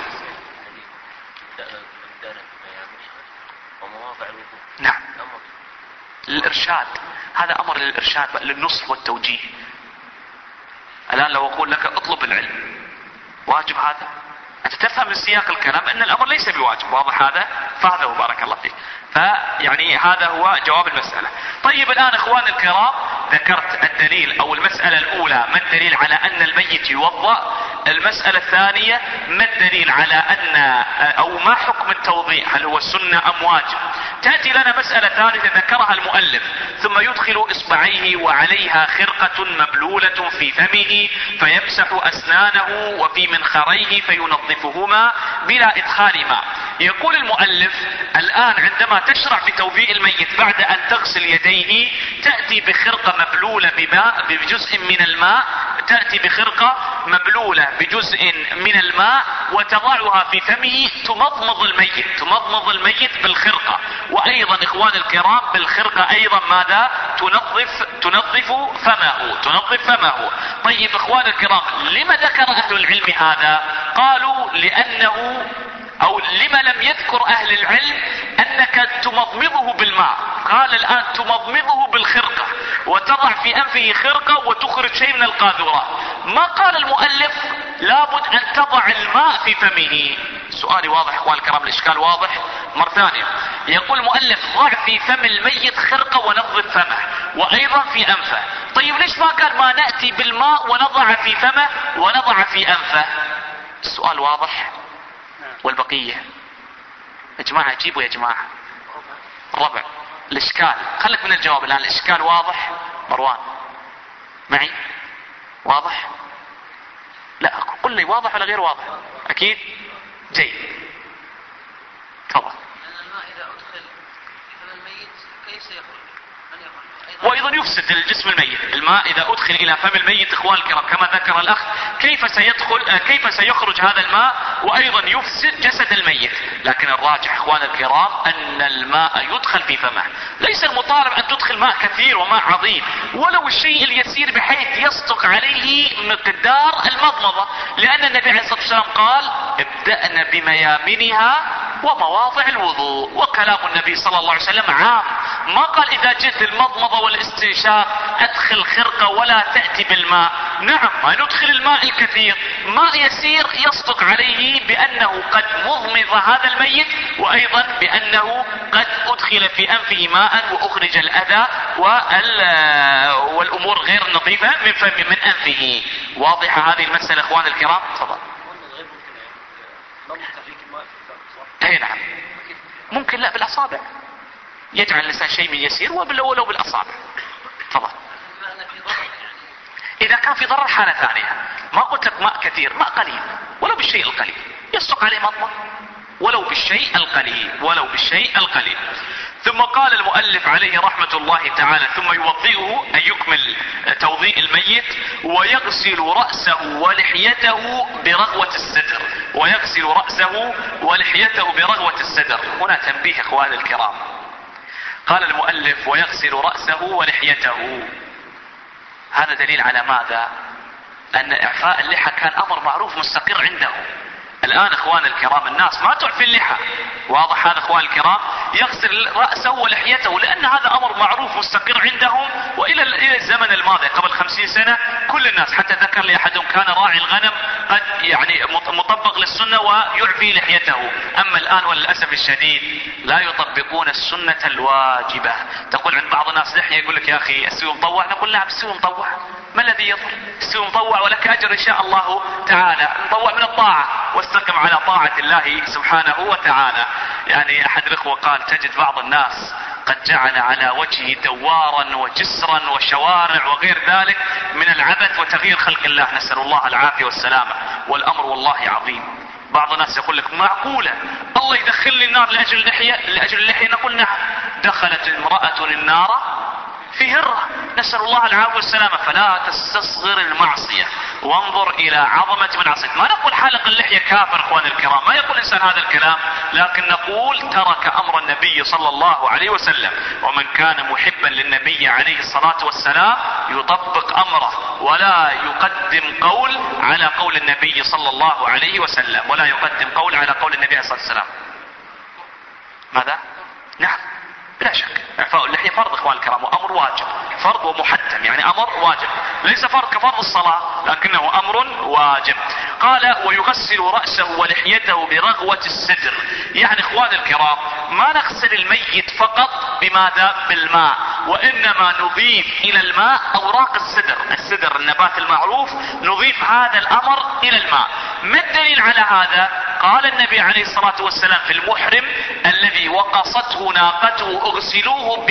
نعم للإرشاد، هذا أمر للإرشاد للنصح والتوجيه. الآن لو أقول لك اطلب العلم واجب، هذا أنت تفهم من سياق الكلام أن الأمر ليس بواجب. واضح هذا؟ فهذا وبارك الله فيك. فيعني هذا هو جواب المسألة. طيب الآن إخواني الكرام ذكرت الدليل أو المسألة الأولى ما الدليل على أن الميت يوضأ. المسألة الثانية ما الدليل على أن أو ما حكم التوضيء، هل هو سنة أم واجب. تأتي لنا مسألة ثالثة ذكرها المؤلف، ثم يدخل إصبعيه وعليها خرقة مبلولة في فمه فيمسح أسنانه وفي منخريه فينظفهما بلا إدخال ماء. يقول المؤلف الآن عندما تشرع بتوضيء الميت بعد أن تغسل يديه تأتي بخرقة مبلولة بماء بجزء من الماء، تأتي بخرقة مبلولة بجزء من الماء وتضعها في فمه، تمضمض الميت بالخرقة. وأيضا إخوان الكرام بالخرقة أيضا ماذا؟ تنظف فمه. طيب إخوان الكرام لما ذكر أهل العلم هذا؟ قالوا لأنه أو لما لم يذكر أهل العلم أنك تمضمضه بالماء؟ قال الآن تمضمضه بالخرقة وتضع في أنفه خرقة وتخرج شيء من القاذورات. ما قال المؤلف لابد أن تضع الماء في فمه؟ سؤالي واضح إخوان الكرام؟ الإشكال واضح؟ مرة ثانية يقول المؤلف ضع في فم الميت خرقة ونظف فمه وأيضا في أنفه. طيب ليش ما قال ما نأتي بالماء ونضع في فمه ونضع في أنفه؟ السؤال واضح؟ والبقية يا جماعة جيبوا يا جماعة ربع. الإشكال خلك من الجواب الآن، الإشكال واضح؟ مروان معي؟ واضح؟ لا قل لي واضح ولا غير واضح؟ أكيد؟ جيد تفضل. الماء إذا أدخل فم الميت كيف سيخرج؟ وأيضا يفسد الجسم الميت. الماء إذا أدخل إلى فم الميت إخوان الكرام كما ذكر الأخ كيف سيخرج هذا الماء، وأيضا يفسد جسد الميت. لكن الراجح إخوان الكرام أن الماء يدخل في فمه. ليس المطالب أن تدخل ماء كثير وماء عظيم، ولو الشيء اليسير بحيث يصدق عليه مقدار المضمضة، لأن النبي عليه الصلاة والسلام قال ابدأنا بميامنها ومواضع الوضوء. وكلام النبي صلى الله عليه وسلم عام، ما قال إذا جئت المضمضة والاستنشاق أدخل خرقة ولا تأتي بالماء. نعم ما ندخل الماء الكثير، ماء يسير يصدق عليه بأنه قد مضمض هذا الميت، وأيضا بأنه قد أدخل في أنفه ماء وأخرج الأذى والأمور غير النظيفة من أنفه. واضحة هذه المسألة إخوان الكرام؟ تفضل. اي نعم ممكن، لا بالأصابع، يجعل الإنسان شيء من يسير ولو بالأصابع. تفضل. إذا كان في ضرر حالة ثانية، ما قلت لك ماء كثير، ماء قليل ولو بالشيء القليل يصدق عليه مضمض، ولو بالشيء القليل. ثم قال المؤلف عليه رحمة الله تعالى ثم يوضئه، أن يكمل توضيء الميت، ويغسل رأسه ولحيته برغوة السدر. هنا تنبيه إخواني الكرام، قال المؤلف ويغسل رأسه ولحيته، هذا دليل على ماذا؟ أن إعفاء اللحى كان أمر معروف مستقر عنده. الآن إخوان الكرام الناس ما تعفي اللحى، واضح هذا إخوان الكرام؟ يغسل رأسه ولحيته، لأن هذا أمر معروف مستقر عندهم. وإلى الزمن الماضي قبل 50 سنة كل الناس، حتى ذكر لي أحدهم كان راعي الغنم قد يعني مطبق للسنة ويعفي لحيته. أما الآن وللأسف الشديد لا يطبقون السنة الواجبة. تقول عند بعض الناس لحية، يقول لك يا أخي السوي مطوع. نقول نعم السوي مطوع، ما الذي يضر؟ السوي مطوع ولك أجر إن شاء الله تعالى، مطوع من الطاعة، واستقم على طاعة الله سبحانه وتعالى. يعني أحد الإخوة قال تجد بعض الناس قد جعل على وجهه دوارا وجسرا وشوارع وغير ذلك من العبث وتغيير خلق الله، نسأل الله العافية والسلامة. والأمر والله عظيم. بعض الناس يقول لك معقولة الله يدخلني النار لأجل اللحية؟ نقول نعم، دخلت امرأة النار في هرة، نسأل الله العافية والسلامة. فلا تستصغر المعصية وانظر إلى عظمة من عصيت. ما نقول حلق اللحية كافر إخوان الكرام، ما يقول إنسان هذا الكلام، لكن نقول ترك أمر النبي صلى الله عليه وسلم. ومن كان محبا للنبي عليه الصلاة والسلام يطبق أمره، ولا يقدم قول على قول النبي صلى الله عليه وسلم، ولا يقدم قول على قول النبي عليه الصلاة والسلام. ماذا؟ نعم بلا شك إعفاء اللحية فرض إخوان الكرام، وأمر واجب، فرض ومحتم، يعني أمر واجب، ليس فرض كفرض الصلاة لكنه أمر واجب. قال ويغسل رأسه ولحيته برغوة السدر. يعني إخوان الكرام ما نغسل الميت فقط بماذا؟ بالماء، وإنما نضيف إلى الماء أوراق السدر النبات المعروف، نضيف هذا الأمر إلى الماء. ما الدليل على هذا؟ قال النبي عليه الصلاة والسلام في المحرم الذي وقصته ناقته اغسلوه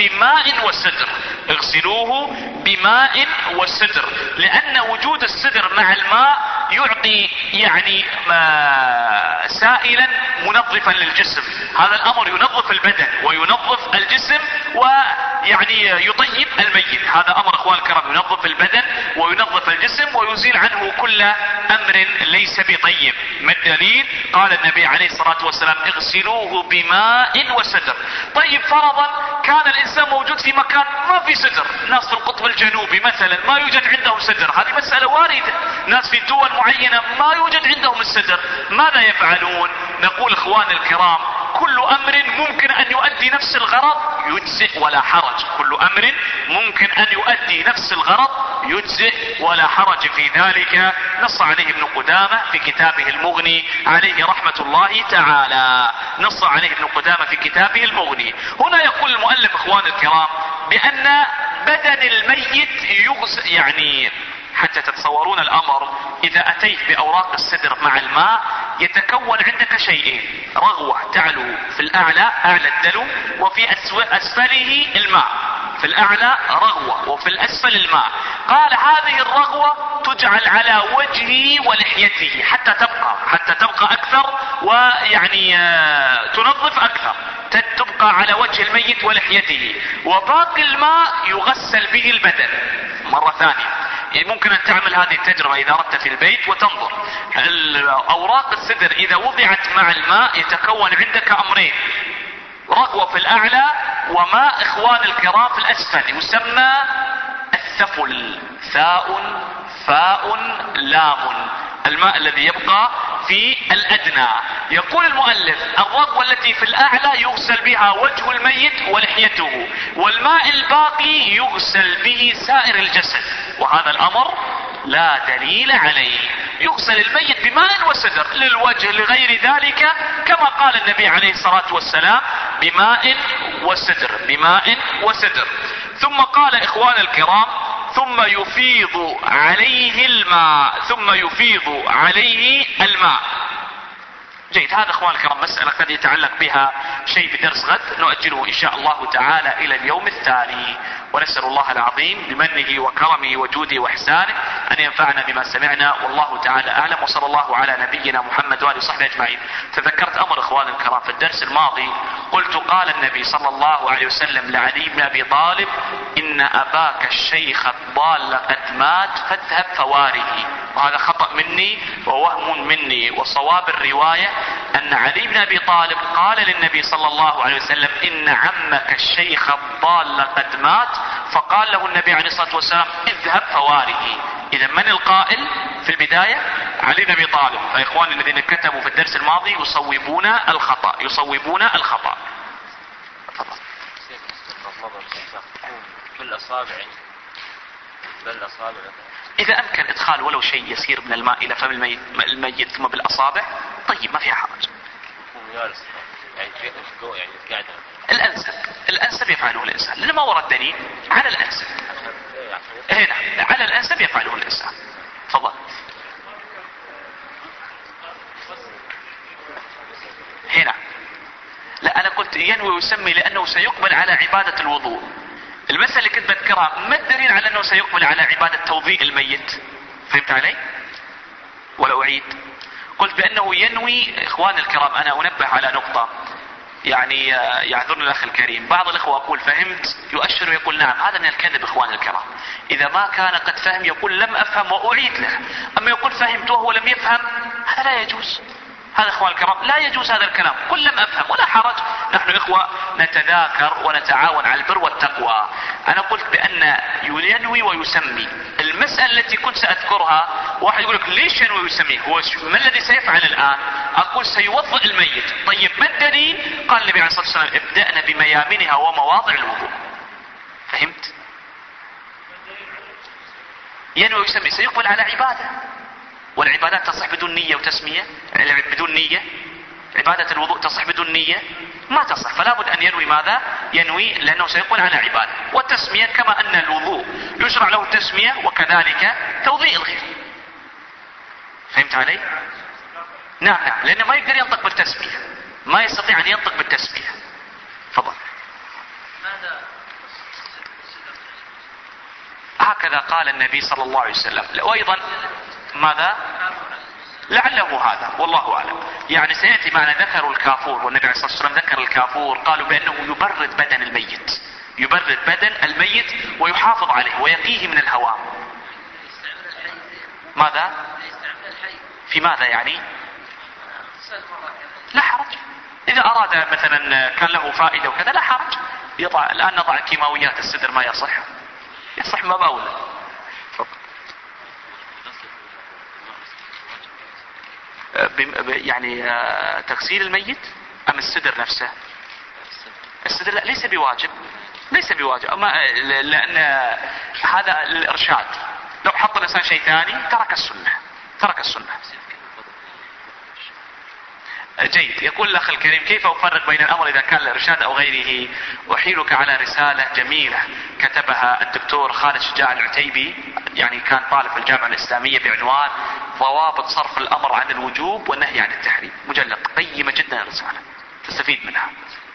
بماء وسدر، لأن وجود السدر مع الماء يعطي يعني سائلا منظفا للجسم. هذا الأمر ينظف البدن وينظف الجسم ويعني يطيب الميت. هذا أمر إخوان الكرام، ينظف البدن وينظف الجسم ويزيل عنه كل أمر ليس بطيب. ما الدليل؟ قال النبي عليه الصلاة والسلام اغسلوه بماء وسدر. طيب فرضا كان الإنسان موجود في مكان ما في سدر، ناس في القطب الجنوبي مثلا ما يوجد عندهم سدر، هذه مسألة واردة. ناس في دول معينة ما يوجد عندهم السدر، ماذا يفعلون؟ نقول إخوان الكرام كل أمر ممكن أن يؤدي نفس الغرض يجزئ ولا حرج، كل أمر ممكن أن يؤدي نفس الغرض يجزئ ولا حرج في ذلك. نص عليه ابن قدامة في كتابه المغني عليه رحمة الله تعالى، نص عليه ابن قدامة في كتابه المغني. هنا يقول المؤلف إخوان الكرام بأن بدن الميت يغسل، يعني حتى تتصورون الأمر، إذا أتيت بأوراق السدر مع الماء يتكون عندك شيئين: رغوة تعلو في الأعلى، أعلى الدلو، وفي أسفله الماء. في الأعلى رغوة وفي الأسفل الماء. قال هذه الرغوة تجعل على وجهه ولحيته حتى تبقى أكثر، ويعني تنظف أكثر، تبقى على وجه الميت ولحيته. وباقي الماء يغسل به البدن مرة ثانية. يعني ممكن ان تعمل هذه التجربة اذا اردت في البيت وتنظر. اوراق السدر اذا وضعت مع الماء يتكون عندك امرين: رغوة في الاعلى وماء اخوان الكرام في الاسفل، يسمى الثفل، ثاء فاء لام، الماء الذي يبقى في الادنى. يقول المؤلف: الرغوة التي في الاعلى يغسل بها وجه الميت ولحيته، والماء الباقي يغسل به سائر الجسد، وهذا الامر لا دليل عليه. يغسل الميت بماء وسدر للوجه لغير ذلك، كما قال النبي عليه الصلاة والسلام: بماء وسدر، بماء وسدر. ثم قال اخوان الكرام: ثم يفيض عليه الماء، ثم يفيض عليه الماء. جيد. هذا اخوان الكرام مسألة قد يتعلق بها شيء بدرس غد، نؤجله ان شاء الله تعالى الى اليوم الثاني. ونسأل الله العظيم بمنه وكرمه وجوده واحسانه ان ينفعنا بما سمعنا، والله تعالى اعلم. وصلى الله على نبينا محمد واله وصحبه اجمعين. تذكرت امر اخوان الكرام في الدرس الماضي، قلت: قال النبي صلى الله عليه وسلم لعلي بن ابي طالب: ان اباك الشيخ الضال قد مات فاذهب فواره. وهذا خطأ مني ووهم مني، وصواب الرواية ان علي بن ابي طالب قال للنبي صلى الله عليه وسلم: ان عمك الشيخ الضال قد مات، فقال له النبي عليه الصلاة والسلام: اذهب فواره. اذا من القائل في البداية؟ علي بن ابي طالب. فاخواني الذين كتبوا في الدرس الماضي يصوبون الخطأ، يصوبون الخطأ. تفضل. بالاصابع، بالاصابع. اذا امكن ادخال ولو شيء يسير من الماء الى فم الميت ثم بالاصابع، طيب ما فيها حرج. يعني قاعدة. الانسب يفعله الانسان، لان ما ورد دليل على الانسب. هنا على الانسب يفعله الانسان. تفضل. هنا لا، انا قلت ينوي ويسمي لانه سيقبل على عبادة الوضوء. المسألة اللي كنت بذكرها، ما الدليل على انه سيقبل على عبادة توضيء الميت؟ فهمت علي؟ ولا اعيد؟ قلت بانه ينوي. اخوان الكرام انا انبه على نقطة، يعني يعذرني الاخ الكريم، بعض الاخوة اقول فهمت يؤشر ويقول نعم. هذا من الكذب اخوان الكرام. اذا ما كان قد فهم يقول لم افهم واعيد له، اما يقول فهمت وهو لم يفهم، هذا لا يجوز. هذا اخوان الكرام لا يجوز هذا الكلام. قل لم افهم ولا حرج، نحن اخوة نتذاكر ونتعاون على البر والتقوى. انا قلت بان ينوي ويسمي. المسألة التي كنت ساذكرها، واحد يقول لك ليش ينوي ويسمي؟ هو ما الذي سيفعل الان؟ اقول سيوضئ الميت. طيب ما الدليل؟ قال النبي عليه الصلاة والسلام: ابدأنا بميامنها ومواضع الوضوء. فهمت؟ ينوي ويسمي سيقبل على عبادة، والعبادات تصح بدون نية وتسمية. بدون نية عبادة الوضوء تصح بدون نية؟ ما تصح. فلا بد ان ينوي ماذا؟ ينوي لانه سيقبل على عبادة. والتسمية كما ان الوضوء يشرع له التسمية وكذلك توضيء الغير. فهمت علي؟ نعم، لانه ما يقدر ينطق بالتسمية، ما يستطيع ان ينطق بالتسمية. تفضل. هكذا قال النبي صلى الله عليه وسلم. وايضا ماذا؟ لعله هذا، والله اعلم. يعني سياتي معنا ذكر الكافور، والنبي عليه الصلاه والسلام ذكر الكافور، قالوا بانه يبرد بدن الميت، يبرد بدن الميت ويحافظ عليه ويقيه من الهواء. ماذا؟ في ماذا يعني؟ لا حرج. اذا اراد مثلا كان له فائده وكذا لا حرج. الان نضع كيماويات السدر ما يصح ما باولى. يعني تغسيل الميت ام السدر نفسه؟ السدر لا، ليس بواجب، ليس بواجب. لان هذا الارشاد. لو حط الانسان شيء ثاني ترك السنة. جيد. يقول الاخ الكريم: كيف افرق بين الامر اذا كان الارشاد او غيره؟ احيلك على رسالة جميلة كتبها الدكتور خالد شجاع العتيبي، يعني كان طالب في الجامعة الاسلامية، بعنوان ضوابط صرف الأمر عن الوجوب والنهي عن التحريم، مجلد قيمة جدا الرسالة تستفيد منها.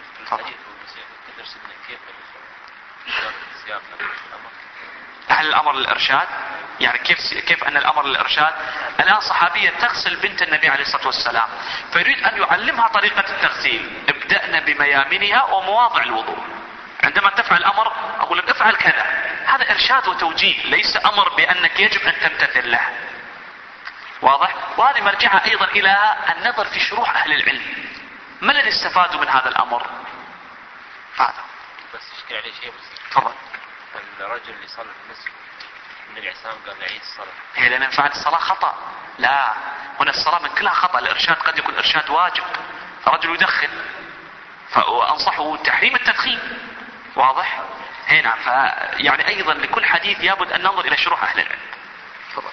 هل الأمر للإرشاد؟ يعني كيف أن الأمر للإرشاد؟ الآن صحابية تغسل بنت النبي عليه الصلاة والسلام، فيريد أن يعلمها طريقة التغسيل. ابدأنا بميامنها ومواضع الوضوء، عندما تفعل الأمر أقول لك افعل كذا. هذا إرشاد وتوجيه، ليس أمر بأنك يجب أن تمتثل له. واضح؟ وهذه مرجعة أيضا إلى النظر في شروح أهل العلم، ما الذي استفادوا من هذا الأمر؟ هذا بس يشكل عليه شيء بس. تفضل. الرجل اللي صلى في المسجد النبي عليه السلام قال يعيد الصلاة. هي لأن فعل الصلاة خطأ. لا، هنا الصلاة من كلها خطأ. الإرشاد قد يكون إرشاد واجب، رجل يدخن فأنصحه تحريم التدخين. واضح؟ هنا يعني أيضا لكل حديث يابد أن ننظر إلى شروح أهل العلم. تفضل.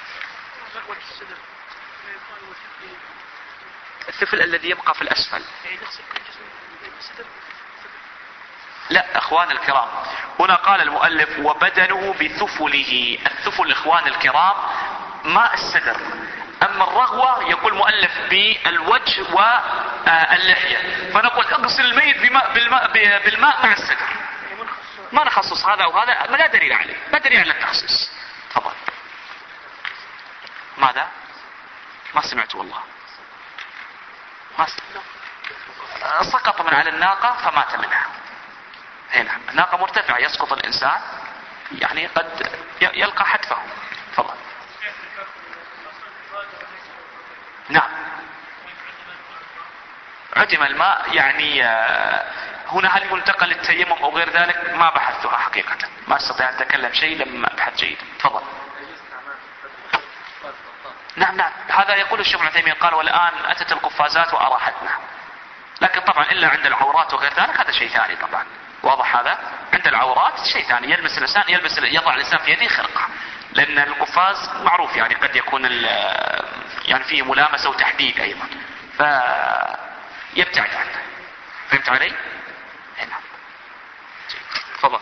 الثفل الذي يبقى في الأسفل. لا اخوان الكرام، هنا قال المؤلف وبدنه بثفله. الثفل اخوان الكرام ماء السدر، اما الرغوة يقول المؤلف بالوجه واللحية، فنقول اغسل الميت بالماء مع السدر. ما نخصص هذا وهذا، لا دليل عليه، لا دليل على التخصيص. تفضل. ماذا؟ ما سمعت والله. ما سقط من على الناقة فمات منها. هنا الناقة مرتفعة، يسقط الإنسان يعني قد يلقى حتفه. تفضل. نعم عدم الماء، يعني هنا هل ملتقى للتيمم أو غير ذلك؟ ما بحثتها حقيقة، ما استطيع أن أتكلم شيء لم أبحث جيدا. تفضل. نعم هذا يقول الشيخ ابن عثيمين قال والآن أتت القفازات وأراحتنا، لكن طبعا إلا عند العورات وغير ذلك هذا شيء ثاني طبعا. واضح؟ هذا عند العورات شيء ثاني، يلمس الإنسان يضع الإنسان في يده خرقة، لأن القفاز معروف يعني قد يكون يعني فيه ملامسة وتحديد أيضا، فيبتعد عنه. فهمت علي؟ هنا. تفضل.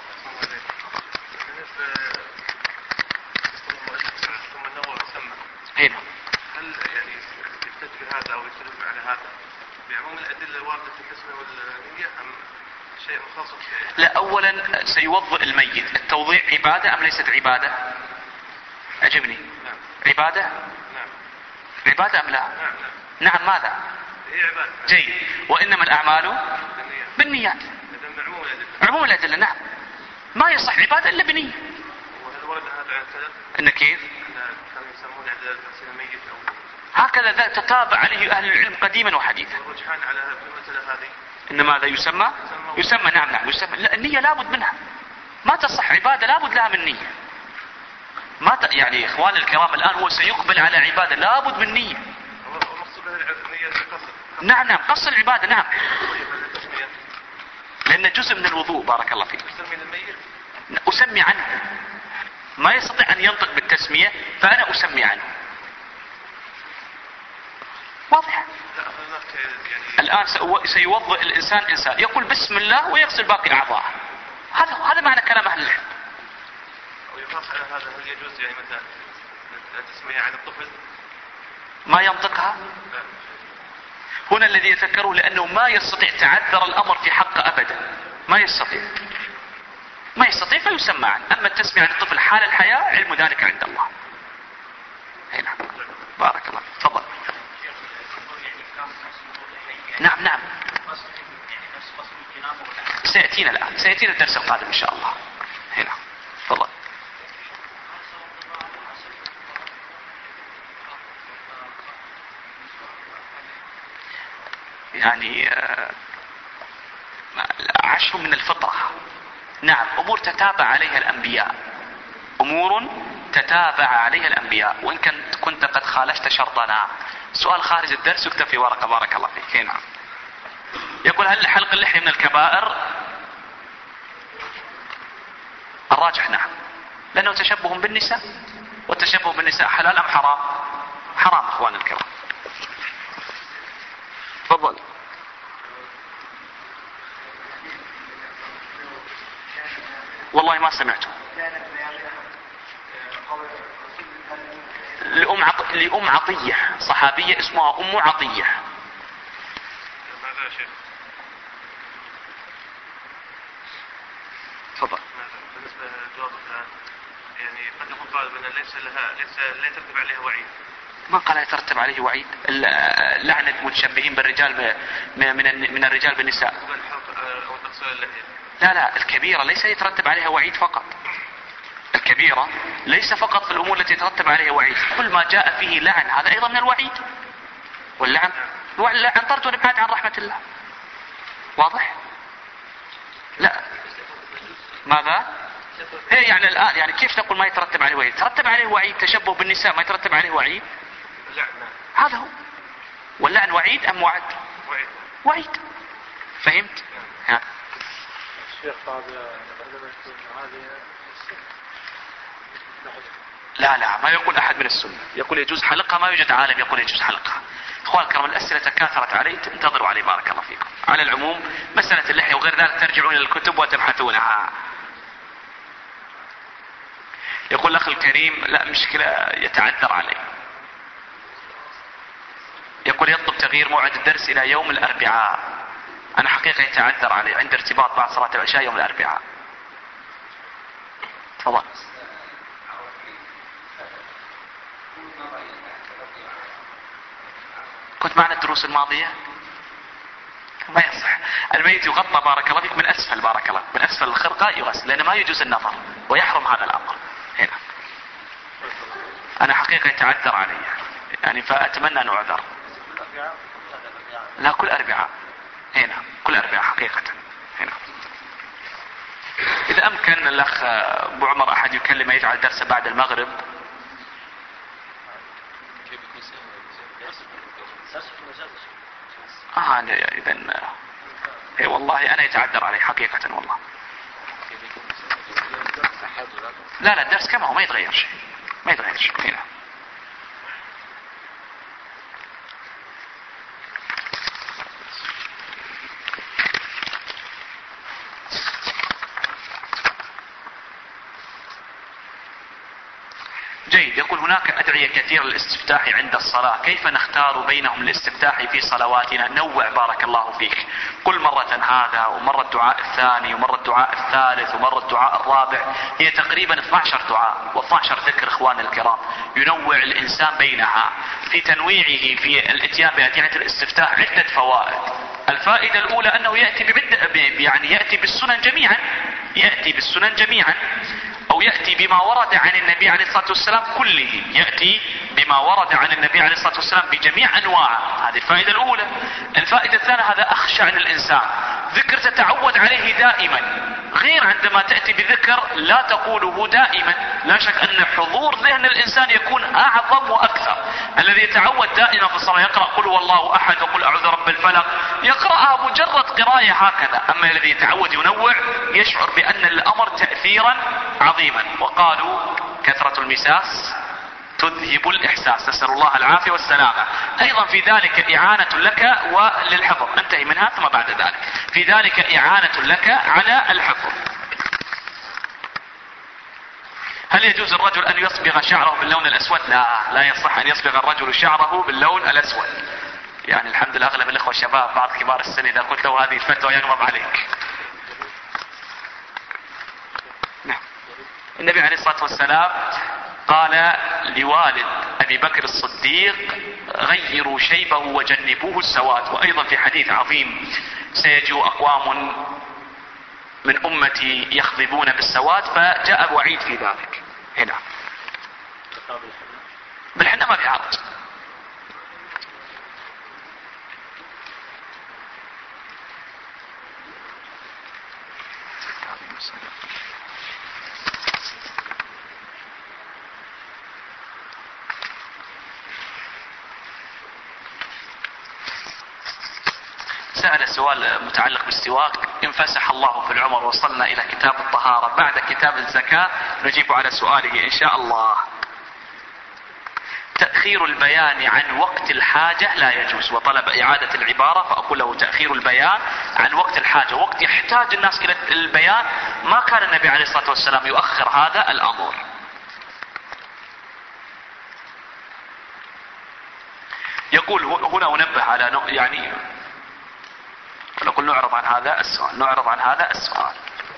هنا. هل يعني يحتج بهذا أو يستدل على هذا بعموم الأدلة الواردة في التسمية والنية أم شيء مخصص؟ لا، أولا سيوضئ الميت، التوضيع عبادة أم ليست عبادة؟ أجبني. نعم. عبادة؟ نعم. عبادة أم لا؟ نعم. ماذا؟ هي عبادة. جيد. وإنما الأعمال بالنيات. عموم الأدلة. نعم، ما يصح عبادة إلا بنية. وهل ورد هذا عن السلف؟ إن كيف؟ كانوا يسمون عند تغسيل الميت أو هكذا تتابع عليه أهل العلم قديما وحديثا. الرجحان على المسألة هذه إن ماذا يسمى؟ نعم يسمى. لا، النية لابد منها، ما تصح عبادة لابد لها من نية. يعني إخوان الكرام الآن هو سيقبل على عبادة لابد من نية. المقصود النية القصد. نعم قصد العبادة. نعم، لأن جزء من الوضوء. بارك الله فيك. أسمي عنه، ما يستطيع أن ينطق بالتسمية فأنا أسمي عنه. واضح؟ الآن سيوضئ الإنسان إنسان يقول بسم الله ويغسل باقي أعضاءه، هذا معنى كلام أهل العلم. ويقاس على هذا هل يجوز يعني مثلا التسمية عن الطفل ما ينطقها؟ لا. هنا الذي يذكره لأنه ما يستطيع، تعذر الأمر في حقه أبدا، ما يستطيع فيسمى عنه. أما التسمية عن الطفل حال الحياة علم ذلك عند الله. هنا. بارك الله. تفضل. نعم سيأتينا الآن، سيأتينا الدرس القادم إن شاء الله. هنا. تفضل. يعني 10 من الفطرة. نعم، أمور تتابع عليها الأنبياء، وإن كنت قد خالفت شرطنا. سؤال خارج الدرس يكتب في ورقة. بارك الله فيك. نعم. يقول هل حلق اللحية من الكبائر؟ الراجح نعم، لأنه تشبه بالنساء، والتشبه بالنساء حلال أم حرام؟ حرام أخوان الكرام. تفضل. والله ما سمعته. لأم عطية، صحابية اسمها أم عطية. ماذا يا شيخ؟ تفضل. بالنسبة لجوابك الآن، يعني قد يكون قال بأن لا يترتب عليها وعيد. ما قال يترتب عليه وعيد؟ لعنة المتشبهين بالرجال من الرجال بالنساء. أو تقصير اللحية. لا، الكبيرة ليس يترتب عليها وعيد فقط. الكبيرة ليس فقط في الأمور التي يترتب عليها وعيد، كل ما جاء فيه لعن هذا أيضا من الوعيد. واللعن طرد والإبعاد عن رحمة الله. واضح؟ لا. ماذا؟ هي يعني الآن يعني كيف نقول ما يترتب عليه وعيد؟ يترتب عليه وعيد. تشبه بالنساء ما يترتب عليه وعيد؟ هذا هو. واللعن وعيد أم وعد؟ وعيد. فهمت؟ ها. الشيخ عندما يكون هذه لا ما يقول أحد من السنة يقول يجوز حلقها، ما يوجد عالم يقول يجوز حلقها. إخوان الكرام، الأسئلة تكاثرت علي، انتظروا علي بارك الله فيكم. على العموم مسألة اللحية وغير ذلك ترجعون إلى الكتب وتبحثونها. يقول الأخ الكريم لا مشكلة يتعذر علي، يقول يطلب تغيير موعد الدرس إلى يوم الأربعاء. أنا حقيقة يتعذر علي عند ارتباط بعد صلاة العشاء يوم الأربعاء. تفضل. كنت معنا الدروس الماضية؟ ما يصح. الميت يغطى بارك الله فيك من أسفل، بارك الله من أسفل الخرقة يغسل، لأنه ما يجوز النظر ويحرم هذا الأمر. هنا أنا حقيقة يتعذر علي يعني فأتمنى أن أعذر. لا كل أربعاء. هنا كل أربعاء حقيقة. هنا إذا أمكن الأخ أبو عمر أحد يكلم يجعل درس بعد المغرب. إذن إيه والله أنا يتعذر علي حقيقة والله. لا الدرس كما هو ما يتغير شيء، ما يتغير شيء. هنا جيد. يقول هناك أدعية كثيرة للاستفتاح عند الصلاة، كيف نختار بينهم الاستفتاح في صلواتنا؟ نوع بارك الله فيك. قل مرة هذا ومرة الدعاء الثاني ومرة الدعاء الثالث ومرة الدعاء الرابع. هي تقريبا 12 دعاء و12 ذكر إخوان الكرام، ينوع الإنسان بينها. في تنويعه في الاتيان بأدعية الاستفتاح عدة فوائد. الفائدة الأولى أنه يأتي بالسنن جميعا، يأتي بالسنن جميعا، أو يأتي بما ورد عن النبي عليه الصلاة والسلام كله، يأتي بما ورد عن النبي عليه الصلاة والسلام بجميع أنواعه. هذه الفائدة الأولى. الفائدة الثانية هذا أخشع للإنسان، ذكر تتعود عليه دائما، غير عندما تأتي بذكر لا تقوله دائما. لا شك أن حضور ذهن الإنسان يكون أعظم وأكثر. الذي يتعود دائما في الصلاة يقرأ قل هو الله أحد وقل أعوذ برب الفلق، يقرأها مجرد قراءة هكذا. أما الذي يتعود ينوع يشعر بأن الأمر تأثيرا عظيما. وقالوا كثرة المساس تذهب الإحساس، نسأل الله العافية والسلامة. أيضا في ذلك إعانة لك وللحفظ، انتهي منها ثم بعد ذلك في ذلك إعانة لك على الحفظ. هل يجوز الرجل أن يصبغ شعره باللون الأسود؟ لا يصح أن يصبغ الرجل شعره باللون الأسود. يعني الحمد لله أغلب الإخوة الشباب بعض كبار السن إذا قلت له هذه الفتوى يغضب عليك. نعم. النبي عليه الصلاة والسلام قال لوالد أبي بكر الصديق غيروا شيبه وجنبوه السواد. وأيضا في حديث عظيم سيجيء أقوام من أمتي يخضبون بالسواد، فجاء الوعيد في ذلك. هنا بالحنة ما في حرج. سأل سؤال متعلق بالسواك. إن فسح الله في العمر وصلنا إلى كتاب الطهارة بعد كتاب الزكاة نجيب على سؤاله إن شاء الله. تأخير البيان عن وقت الحاجة لا يجوز، وطلب إعادة العبارة فأقول له تأخير البيان عن وقت الحاجة، وقت يحتاج الناس إلى البيان ما كان النبي عليه الصلاة والسلام يؤخر هذا الأمر. يقول هنا أنبه على يعني نقول نعرض عن هذا السؤال.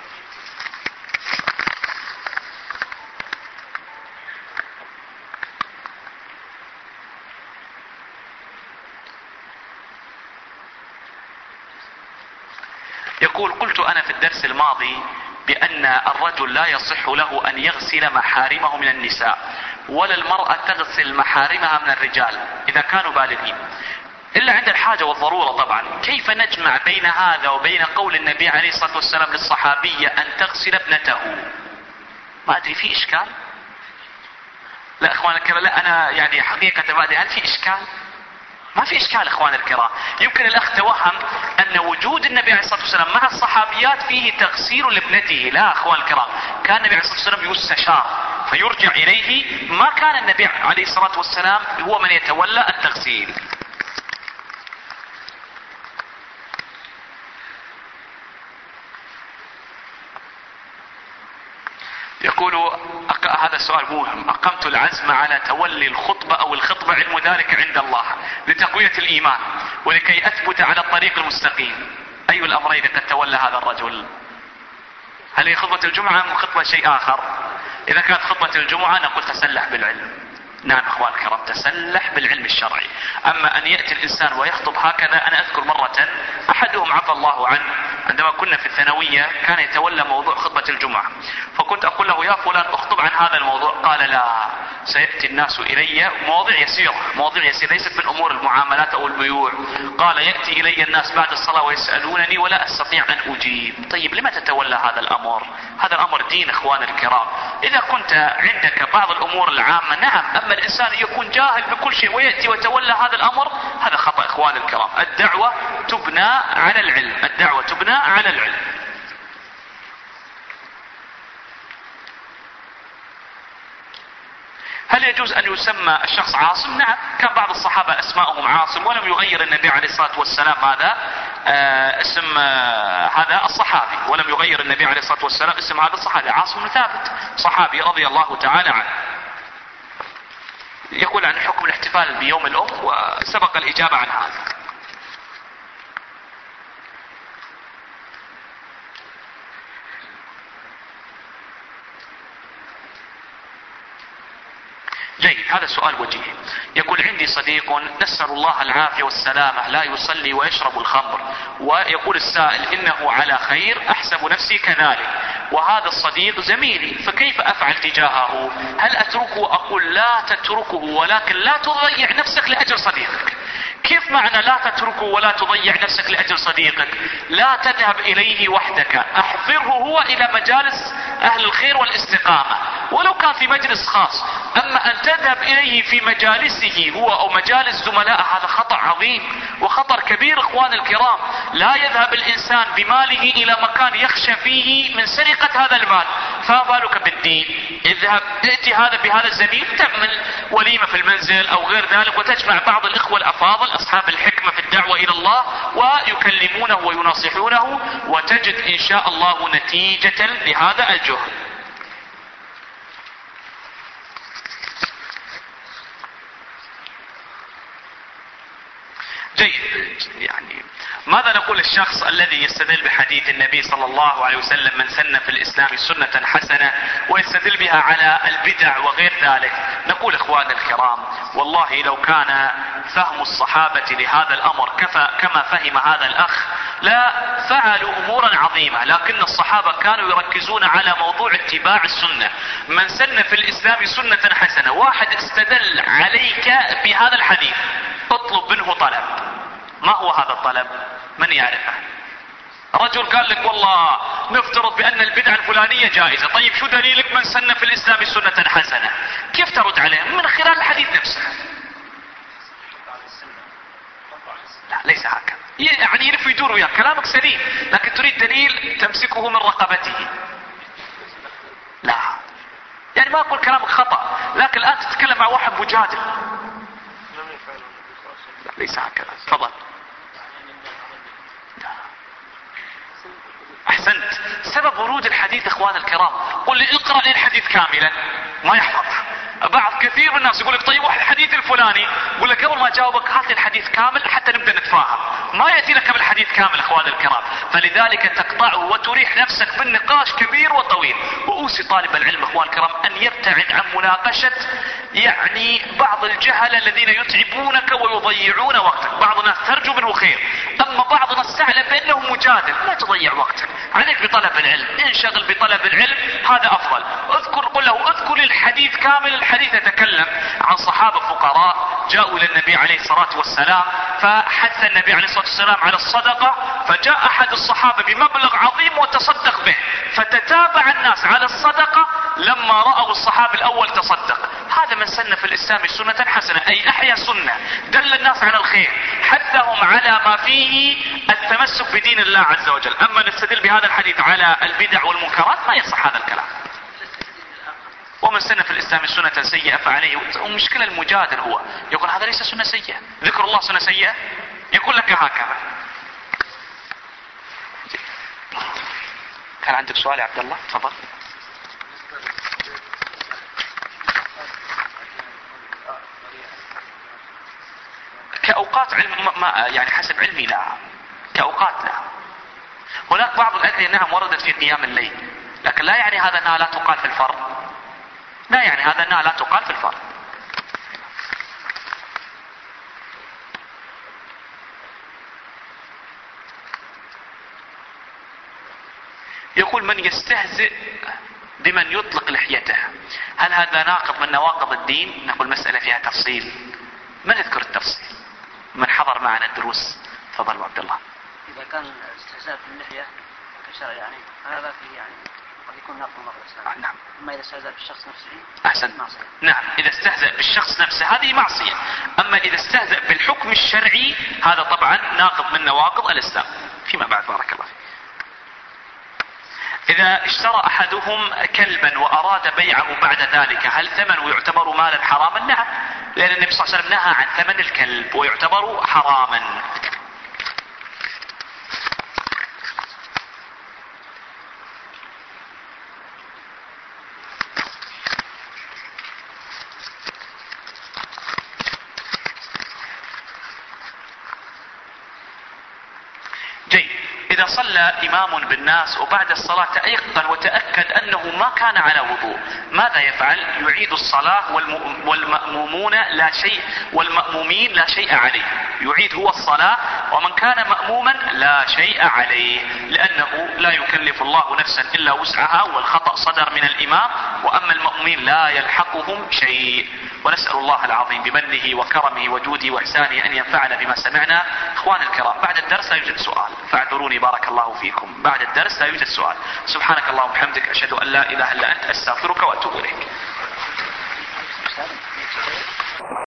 يقول قلت أنا في الدرس الماضي بأن الرجل لا يصح له أن يغسل محارمه من النساء ولا المرأة تغسل محارمها من الرجال إذا كانوا بالغين إلا عند الحاجة والضرورة. طبعا كيف نجمع بين هذا وبين قول النبي عليه الصلاة والسلام للصحابية أن تغسل ابنته؟ ما أدري في إشكال؟ لا إخوان الكرام، لا أنا يعني حقيقة ما أدري هل في إشكال؟ ما في إشكال إخوان الكرام. يمكن الأخ توهم أن وجود النبي عليه الصلاة والسلام مع الصحابيات فيه تقصير لابنته. لا إخوان الكرام، كان النبي عليه الصلاة والسلام يستشار فيرجع إليه، ما كان النبي عليه الصلاة والسلام هو من يتولى التغسيل. يقول هذا سؤال مهم. أقمت العزم على تولي الخطبة أو الخطبة، علم ذلك عند الله، لتقوية الإيمان ولكي أثبت على الطريق المستقيم. أي الأمرين قد تولى هذا الرجل؟ هل هي خطبة الجمعة أم خطبة شيء آخر؟ إذا كانت خطبة الجمعة نقول تسلح بالعلم. نعم اخوان الكرام، تسلح بالعلم الشرعي. اما ان يأتي الانسان ويخطب هكذا، انا اذكر مرة احدهم عفى الله عنه عندما كنا في الثانوية كان يتولى موضوع خطبة الجمعة، فكنت اقول له يا فلان اخطب عن هذا الموضوع، قال لا، سيأتي الناس الي مواضيع يسيرة ليست من امور المعاملات او البيوع، قال يأتي الي الناس بعد الصلاة ويسألونني ولا استطيع ان اجيب. طيب لما تتولى هذا الامر؟ هذا الامر دين اخوان الكرام. اذا كنت عندك بعض الامور العامة نعم، اما الانسان يكون جاهل بكل شيء ويأتي ويتولى هذا الامر، هذا خطأ اخوان الكرام. الدعوة تبنى على العلم. هل يجوز ان يسمى الشخص عاصم؟ نعم، كان بعض الصحابة اسماءهم عاصم ولم يغير النبي عليه الصلاة والسلام هذا اسم هذا الصحابي، ولم يغير النبي عليه الصلاة والسلام اسم هذا الصحابي. عاصم ثابت صحابي رضي الله تعالى عنه. يقول عن حكم الاحتفال بيوم الأم، وسبق الإجابة عن هذا. جيد، هذا سؤال وجيه. يقول عندي صديق نسأل الله العافية والسلامة لا يصلي ويشرب الخمر، ويقول السائل إنه على خير، أحسب نفسي كذلك، وهذا الصديق زميلي، فكيف أفعل تجاهه؟ هل أتركه؟ أقول لا تتركه، ولكن لا تضيع نفسك لأجل صديقك. كيف معنى لا تتركه ولا تضيع نفسك لأجل صديقك؟ لا تذهب إليه وحدك، أحضره هو إلى مجالس أهل الخير والاستقامة ولو كان في مجلس خاص. أما أن تذهب إليه في مجالسه هو أو مجالس زملاء، هذا خطأ عظيم وخطر كبير اخوان الكرام. لا يذهب الإنسان بماله إلى مكان يخشى فيه من سرقة هذا المال، فما بالك بالدين؟ اذهب ائتي هذا بهذا الزميل، تعمل وليمة في المنزل أو غير ذلك، وتجمع بعض الإخوة الأفاضل أصحاب الحكمة في الدعوة إلى الله ويكلمونه ويناصحونه، وتجد إن شاء الله نتيجة لهذا الجهد. جيد، يعني ماذا نقول الشخص الذي يستدل بحديث النبي صلى الله عليه وسلم من سن في الإسلام سنة حسنة ويستدل بها على البدع وغير ذلك؟ نقول اخوان الكرام والله لو كان فهم الصحابة لهذا الأمر كما فهم هذا الأخ لا فعلوا أمورا عظيمة، لكن الصحابة كانوا يركزون على موضوع اتباع السنة. من سن في الإسلام سنة حسنة، واحد استدل عليك بهذا الحديث، اطلب منه طلب. ما هو هذا الطلب؟ من يعرفه؟ رجل قال لك والله نفترض بأن البدعة الفلانية جائزة، طيب شو دليلك من سن في الإسلام سنة حسنة؟ كيف ترد عليه؟ من خلال الحديث نفسه. لا، ليس هكذا، يعني يلف ويدور وياك، كلامك سليم لكن تريد دليل تمسكه من رقبته. لا، يعني ما أقول كلامك خطأ، لكن الآن تتكلم مع واحد مجادل. لا، ليس هكذا. تفضل. احسنت. سبب ورود الحديث اخوان الكرام، قل لي اقرأ لي الحديث كاملا، ما يحفظ. كثير من الناس يقول لك طيب الحديث الفلاني، يقول لك قبل ما اجاوبك هات لي الحديث كامل حتى نبدا نتفاهم. ما ياتي لك بالحديث كامل اخواني الكرام، فلذلك تقطعه وتريح نفسك بالنقاش كبير وطويل. واوصي طالب العلم اخوان الكرام ان يبتعد عن مناقشه يعني بعض الجهله الذين يتعبونك ويضيعون وقتك. بعض الناس ترجو منه خير، اما بعض الناس تعلم بانه مجادل. لا تضيع وقتك، عليك بطلب العلم، انشغل بطلب العلم، هذا افضل. قل له اذكر الحديث كامل. الحديث يتكلم عن صحابه فقراء جاءوا الى النبي عليه الصلاه والسلام، فحث النبي عليه الصلاه والسلام على الصدقه، فجاء احد الصحابه بمبلغ عظيم وتصدق به، فتتابع الناس على الصدقه. لما راوا الصحابي الاول تصدق. هذا من سن في الاسلام سنه حسنه، اي احيا سنه، دل الناس على الخير، حثهم على ما فيه التمسك بدين الله عز وجل. اما نستدل بهذا الحديث على البدع والمنكرات ما يصح هذا الكلام. ومن سنة في الإسلام سنة سيئة فعليه. ومشكلة المجادل هو يقول هذا ليس سنة سيئة، ذكر الله سنة سيئة، يقول لك هكذا. كان عندك سؤال يا عبد الله؟ تفضل. كأوقات علم ما يعني حسب علمي لا، كأوقات لا. هناك بعض الأدعية نعم وردت في قيام الليل، لكن لا يعني هذا أنها لا تقال في الفرض. لا يعني هذا أنها لا تقال في الفرض. يقول من يستهزئ بمن يطلق لحيته هل هذا ناقض من نواقض الدين؟ نقول مسألة فيها تفصيل، ما نذكر التفصيل، من حضر معنا الدروس. تفضل عبد الله. إذا كان استهزاء باللحية كشرع يعني هذا في يعني قد يكون ناقض من الإسلام. نعم. أما إذا استهزأ بالشخص نفسه أحسن. معصية. نعم، إذا استهزأ بالشخص نفسه هذه معصية. أما إذا استهزأ بالحكم الشرعي هذا طبعا ناقض من نواقض الإسلام. فيما بعد بارك الله فيك. إذا اشترى أحدهم كلبا وأراد بيعه بعد ذلك هل ثمنه يعتبر مالا حراما؟ نعم، لأن النبي صلى الله عليه وسلم نهى عن ثمن الكلب ويعتبر حراما. إذا صلى إمام بالناس وبعد الصلاة تيقن وتأكد أنه ما كان على وضوء ماذا يفعل؟ يعيد الصلاة والمأمومين لا شيء عليه. يعيد هو الصلاة، ومن كان مأموما لا شيء عليه، لأنه لا يكلف الله نفسا إلا وسعها، والخطأ صدر من الإمام، وأما المأمومين لا يلحقهم شيء. ونسأل الله العظيم بمنه وكرمه وجوده وإحسانه أن ينفعنا بما سمعنا. إخواني الكرام بعد الدرس لا يوجد سؤال، فاعذروني بارك الله فيكم. بعد الدرس لا يوجد سؤال. سبحانك اللهم وبحمدك أشهد أن لا إله إلا أنت أستغفرك وأتوب إليك.